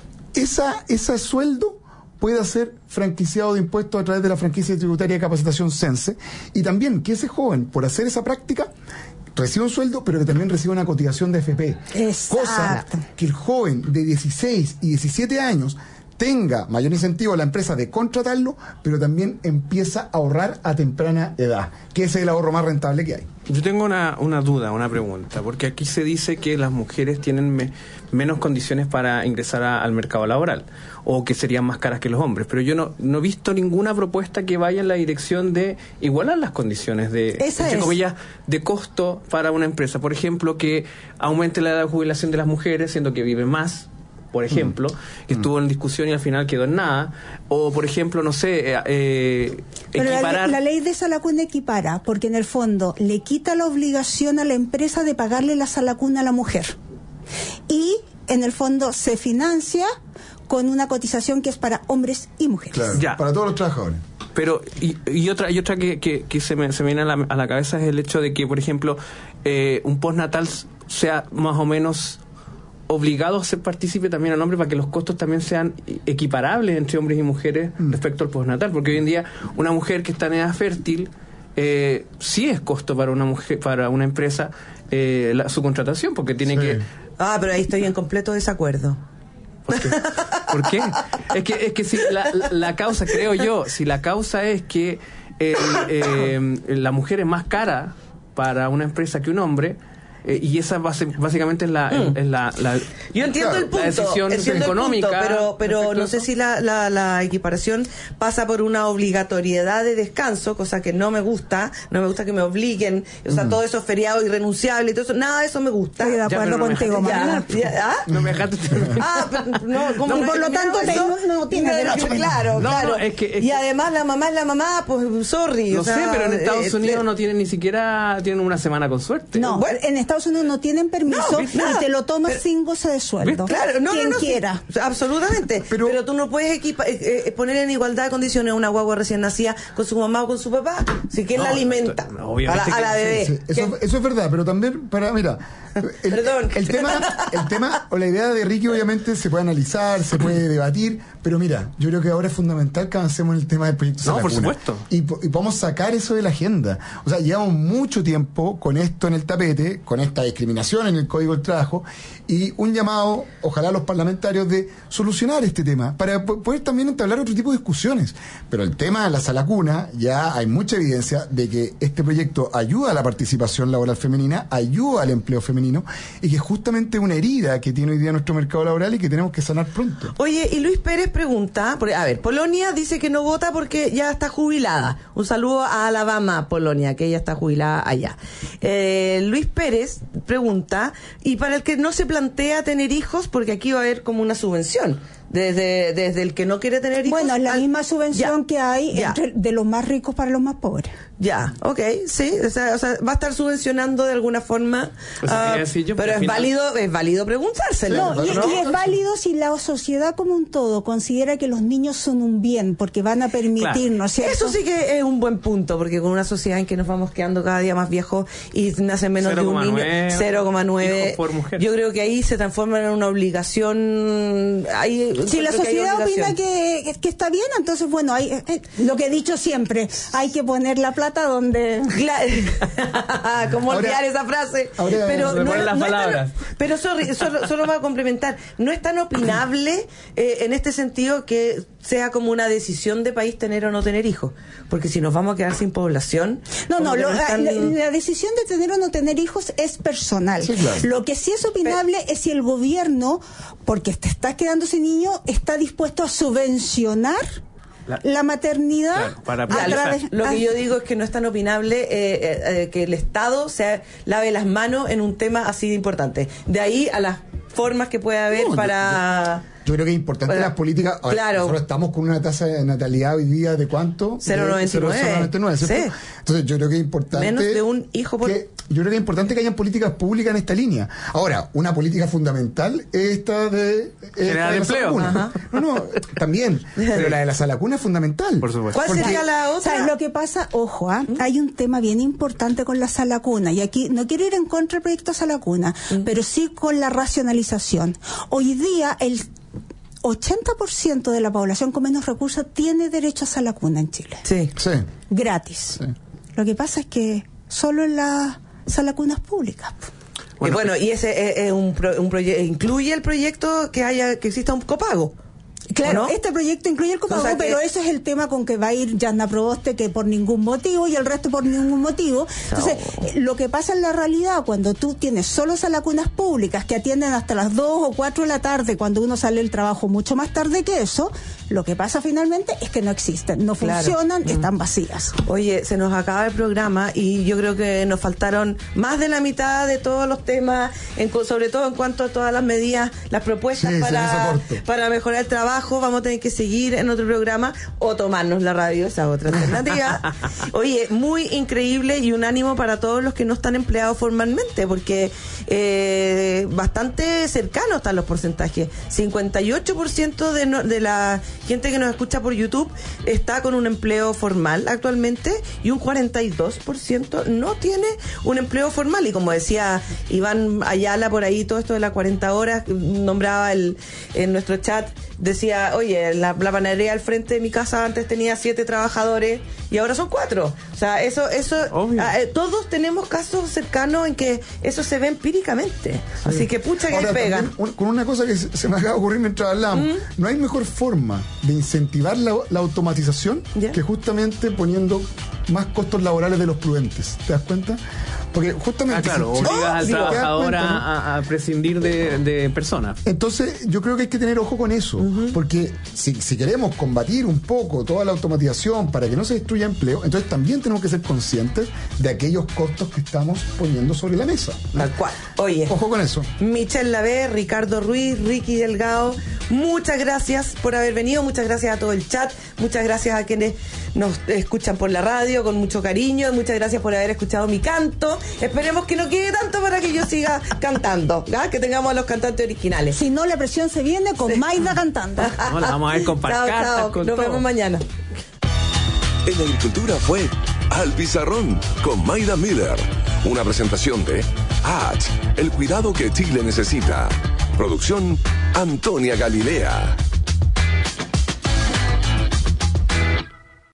esa, ese sueldo puede ser franquiciado de impuestos a través de la franquicia tributaria de capacitación Sense, y también que ese joven, por hacer esa práctica, reciba un sueldo, pero que también reciba una cotización de A F P. Exacto. Cosa que el joven de dieciséis y diecisiete años tenga mayor incentivo a la empresa de contratarlo, pero también empieza a ahorrar a temprana edad, que ese es el ahorro más rentable que hay. Yo tengo una, una duda, una pregunta, porque aquí se dice que las mujeres tienen me, menos condiciones para ingresar a, al mercado laboral, o que serían más caras que los hombres, pero yo no, no he visto ninguna propuesta que vaya en la dirección de igualar las condiciones de, entre comillas, de costo para una empresa. Por ejemplo, que aumente la edad de jubilación de las mujeres, siendo que viven más, por ejemplo, mm. que estuvo en discusión y al final quedó en nada, o por ejemplo, no sé, eh, eh, Pero equiparar... la, la ley de Salacuna equipara, porque en el fondo le quita la obligación a la empresa de pagarle la salacuna a la mujer, y en el fondo se financia con una cotización que es para hombres y mujeres. Claro, ya. Para todos los trabajadores. Pero, y, y otra y otra que, que, que se, me, se me viene a la, a la cabeza es el hecho de que, por ejemplo, eh, un postnatal sea más o menos obligado a ser partícipe también al hombre, para que los costos también sean equiparables entre hombres y mujeres mm. respecto al postnatal, porque hoy en día una mujer que está en edad fértil eh, sí es costo para una mujer, para una empresa eh, la, su contratación, porque tiene sí. que... Ah, pero ahí estoy en completo desacuerdo. ¿Por qué? ¿Por qué? Es que, es que si la, la, la causa, creo yo, si la causa es que eh, eh, la mujer es más cara para una empresa que un hombre, Eh, y esa base, básicamente es la, mm. es la, la yo entiendo claro, el punto, la decisión entiendo económica, el punto, pero pero no sé si la, la, la equiparación pasa por una obligatoriedad de descanso, cosa que no me gusta. No me gusta que me obliguen, o sea, mm. todo eso feriado irrenunciable y todo eso, nada de eso me gusta. Estoy de acuerdo no contigo, Mariana. ¿Ah? No me dejaste terminar. Ah, pero no, como y por lo tanto eso, no, no tiene derecho. Claro, no, claro. No, es que, es y además la mamá es la mamá, pues sorry. No o sea, sé, pero en Estados eh, Unidos eh, no tienen ni siquiera, tienen una semana con suerte. No, bueno, en Estados Unidos no tienen permiso no, y te lo tomas pero, sin goce de sueldo. Claro, no, quien no, no, quiera. Sí, absolutamente. Pero, pero tú no puedes equipa, eh, eh, poner en igualdad de condiciones a una guagua recién nacida con su mamá o con su papá. Si quién no, la alimenta no, a la, a la bebé. Sí, sí, eso, eso es verdad, pero también, para mira, El, Perdón. El tema, el tema o la idea de Ricky obviamente se puede analizar, se puede debatir, pero mira, yo creo que ahora es fundamental que avancemos en el tema del proyecto No, por Salacuna. supuesto. Y, po- y podamos sacar eso de la agenda. O sea, llevamos mucho tiempo con esto en el tapete, con esta discriminación en el Código del Trabajo, y un llamado, ojalá a los parlamentarios, de solucionar este tema, para po- poder también entablar otro tipo de discusiones. Pero el tema de la Salacuna, ya hay mucha evidencia de que este proyecto ayuda a la participación laboral femenina, ayuda al empleo femenino, y que es justamente una herida que tiene hoy día nuestro mercado laboral y que tenemos que sanar pronto. Oye, y Luis Pérez pregunta, porque, a ver, Polonia dice que no vota porque ya está jubilada. Un saludo a Alabama, Polonia, que ella está jubilada allá. Eh, Luis Pérez pregunta, y para el que no se plantea tener hijos, porque aquí va a haber como una subvención, desde, desde el que no quiere tener hijos. Bueno, es la al- misma subvención Ya, que hay ya. entre, de los más ricos para los más pobres. Ya, ok, sí, o sea, o sea, va a estar subvencionando de alguna forma, Eso ah, quería decir yo, porque pero al es final- válido, es válido preguntárselo. No, y, ¿no? y es válido si la sociedad como un todo considera que los niños son un bien, porque van a permitir, Claro. ¿no es cierto? Eso sí que es un buen punto, porque con una sociedad en que nos vamos quedando cada día más viejos y nacen menos de un niño, cero coma nueve, hijos por mujer. yo creo que ahí se transforma en una obligación. Ahí, Si la creo que hay sociedad opina obligación. que, que está bien, entonces, bueno, hay, eh, lo que he dicho siempre, hay que poner la plata donde... Cla- ¿Cómo Ahora- olvidar esa frase? ahora- pero Se ponen las es tan- palabras. pero sorry, solo, solo va a complementar. No es tan opinable eh, en este sentido que sea como una decisión de país tener o no tener hijos. Porque si nos vamos a quedar sin población. No, como no, que lo- es la, tan- la- la decisión de tener o no tener hijos es personal. Sí, claro. Lo que sí es opinable es si el gobierno, porque te está quedando ese niño, está dispuesto a subvencionar La- la, maternidad Claro, para a priorizar. través... Lo a- que yo digo es que no es tan opinable eh, eh, eh, que el Estado se lave las manos en un tema así de importante. De ahí a las formas que puede haber No, yo- para... Yo creo que es importante Bueno, las políticas. Ahora, claro. Nosotros estamos con una tasa de natalidad hoy día de cuánto? cero coma noventa y nueve. De cero coma noventa y nueve, ¿cierto? Sí. Entonces yo creo que es importante. Menos de un hijo por- que- yo creo que es importante que hayan políticas públicas en esta línea. Ahora, una política fundamental es esta de. esta Generar de la empleo. Salacuna. Ajá. No, no, también. Pero la de la Salacuna es fundamental. Por supuesto. ¿Cuál Porque- sería la otra? ¿Sabes lo que pasa? Ojo, ¿ah? hay un tema bien importante con la sala cuna, y aquí no quiero ir en contra del proyecto sala cuna, pero sí con la racionalización. Hoy día el ochenta por ciento de la población con menos recursos tiene derecho a sala cuna en Chile, Sí. Sí. gratis. Sí. Lo que pasa es que solo en las sala cunas públicas. Y bueno, y ese es, es un, pro- un proyecto, incluye el proyecto que haya que exista un copago. Claro, ¿o no? este proyecto incluye el copago, O sea que- pero ese es el tema con que va a ir Yasna Proboste, que por ningún motivo, y el resto por ningún motivo. Entonces, eh, lo que pasa en la realidad, cuando tú tienes solo salacunas públicas que atienden hasta las dos o cuatro de la tarde, cuando uno sale del trabajo mucho más tarde que eso, lo que pasa finalmente es que no existen, no Claro. funcionan, Mm. están vacías. Oye, se nos acaba el programa y yo creo que nos faltaron más de la mitad de todos los temas, en cu- sobre todo en cuanto a todas las medidas, las propuestas Sí, se nos hizo para, corto. para mejorar el trabajo. Vamos a tener que seguir en otro programa o tomarnos la radio, esa es otra alternativa. Oye, muy increíble y un ánimo para todos los que no están empleados formalmente, porque eh, bastante cercanos están los porcentajes. cincuenta y ocho por ciento de, no- de la gente que nos escucha por YouTube está con un empleo formal actualmente y un cuarenta y dos por ciento no tiene un empleo formal. Y como decía Iván Ayala por ahí, todo esto de las cuarenta horas, nombraba el, en nuestro chat, decía, oye, la, la panadería al frente de mi casa antes tenía siete trabajadores y ahora son cuatro. O sea, eso, eso, Obvio. ah, eh, todos tenemos casos cercanos en que eso se ve empíricamente. Así que pucha que Ahora, ahí pega. también, un- con una cosa que se, se me acaba de ocurrir mientras hablamos, Mm. no hay mejor forma de incentivar la, la automatización Ya. que justamente poniendo más costos laborales de los prudentes. ¿Te das cuenta? Porque justamente... Ah, claro, si- obligas al si te das trabajador cuenta, ¿no? a, a- a prescindir de, de personas. Entonces, yo creo que hay que tener ojo con eso, porque si, si queremos combatir un poco toda la automatización para que no se destruya empleo, entonces también tenemos que ser conscientes de aquellos costos que estamos poniendo sobre la mesa. Tal cual. Oye, Ojo con eso. Michelle Lavé, Ricardo Ruiz, Ricky Delgado, muchas gracias por haber venido, muchas gracias a todo el chat, muchas gracias a quienes nos escuchan por la radio con mucho cariño, muchas gracias por haber escuchado mi canto. Esperemos que no quede tanto para que yo siga cantando, ¿ya? Que tengamos a los cantantes originales. Si no, la presión se viene con Maida cantando. No, la vamos a ver con Chao, pancartas, chao. con Nos todo. vemos mañana. En Agricultura fue Al Pizarrón con Maida Miller. Una presentación de H, el cuidado que Chile necesita. Producción Antonia Galilea.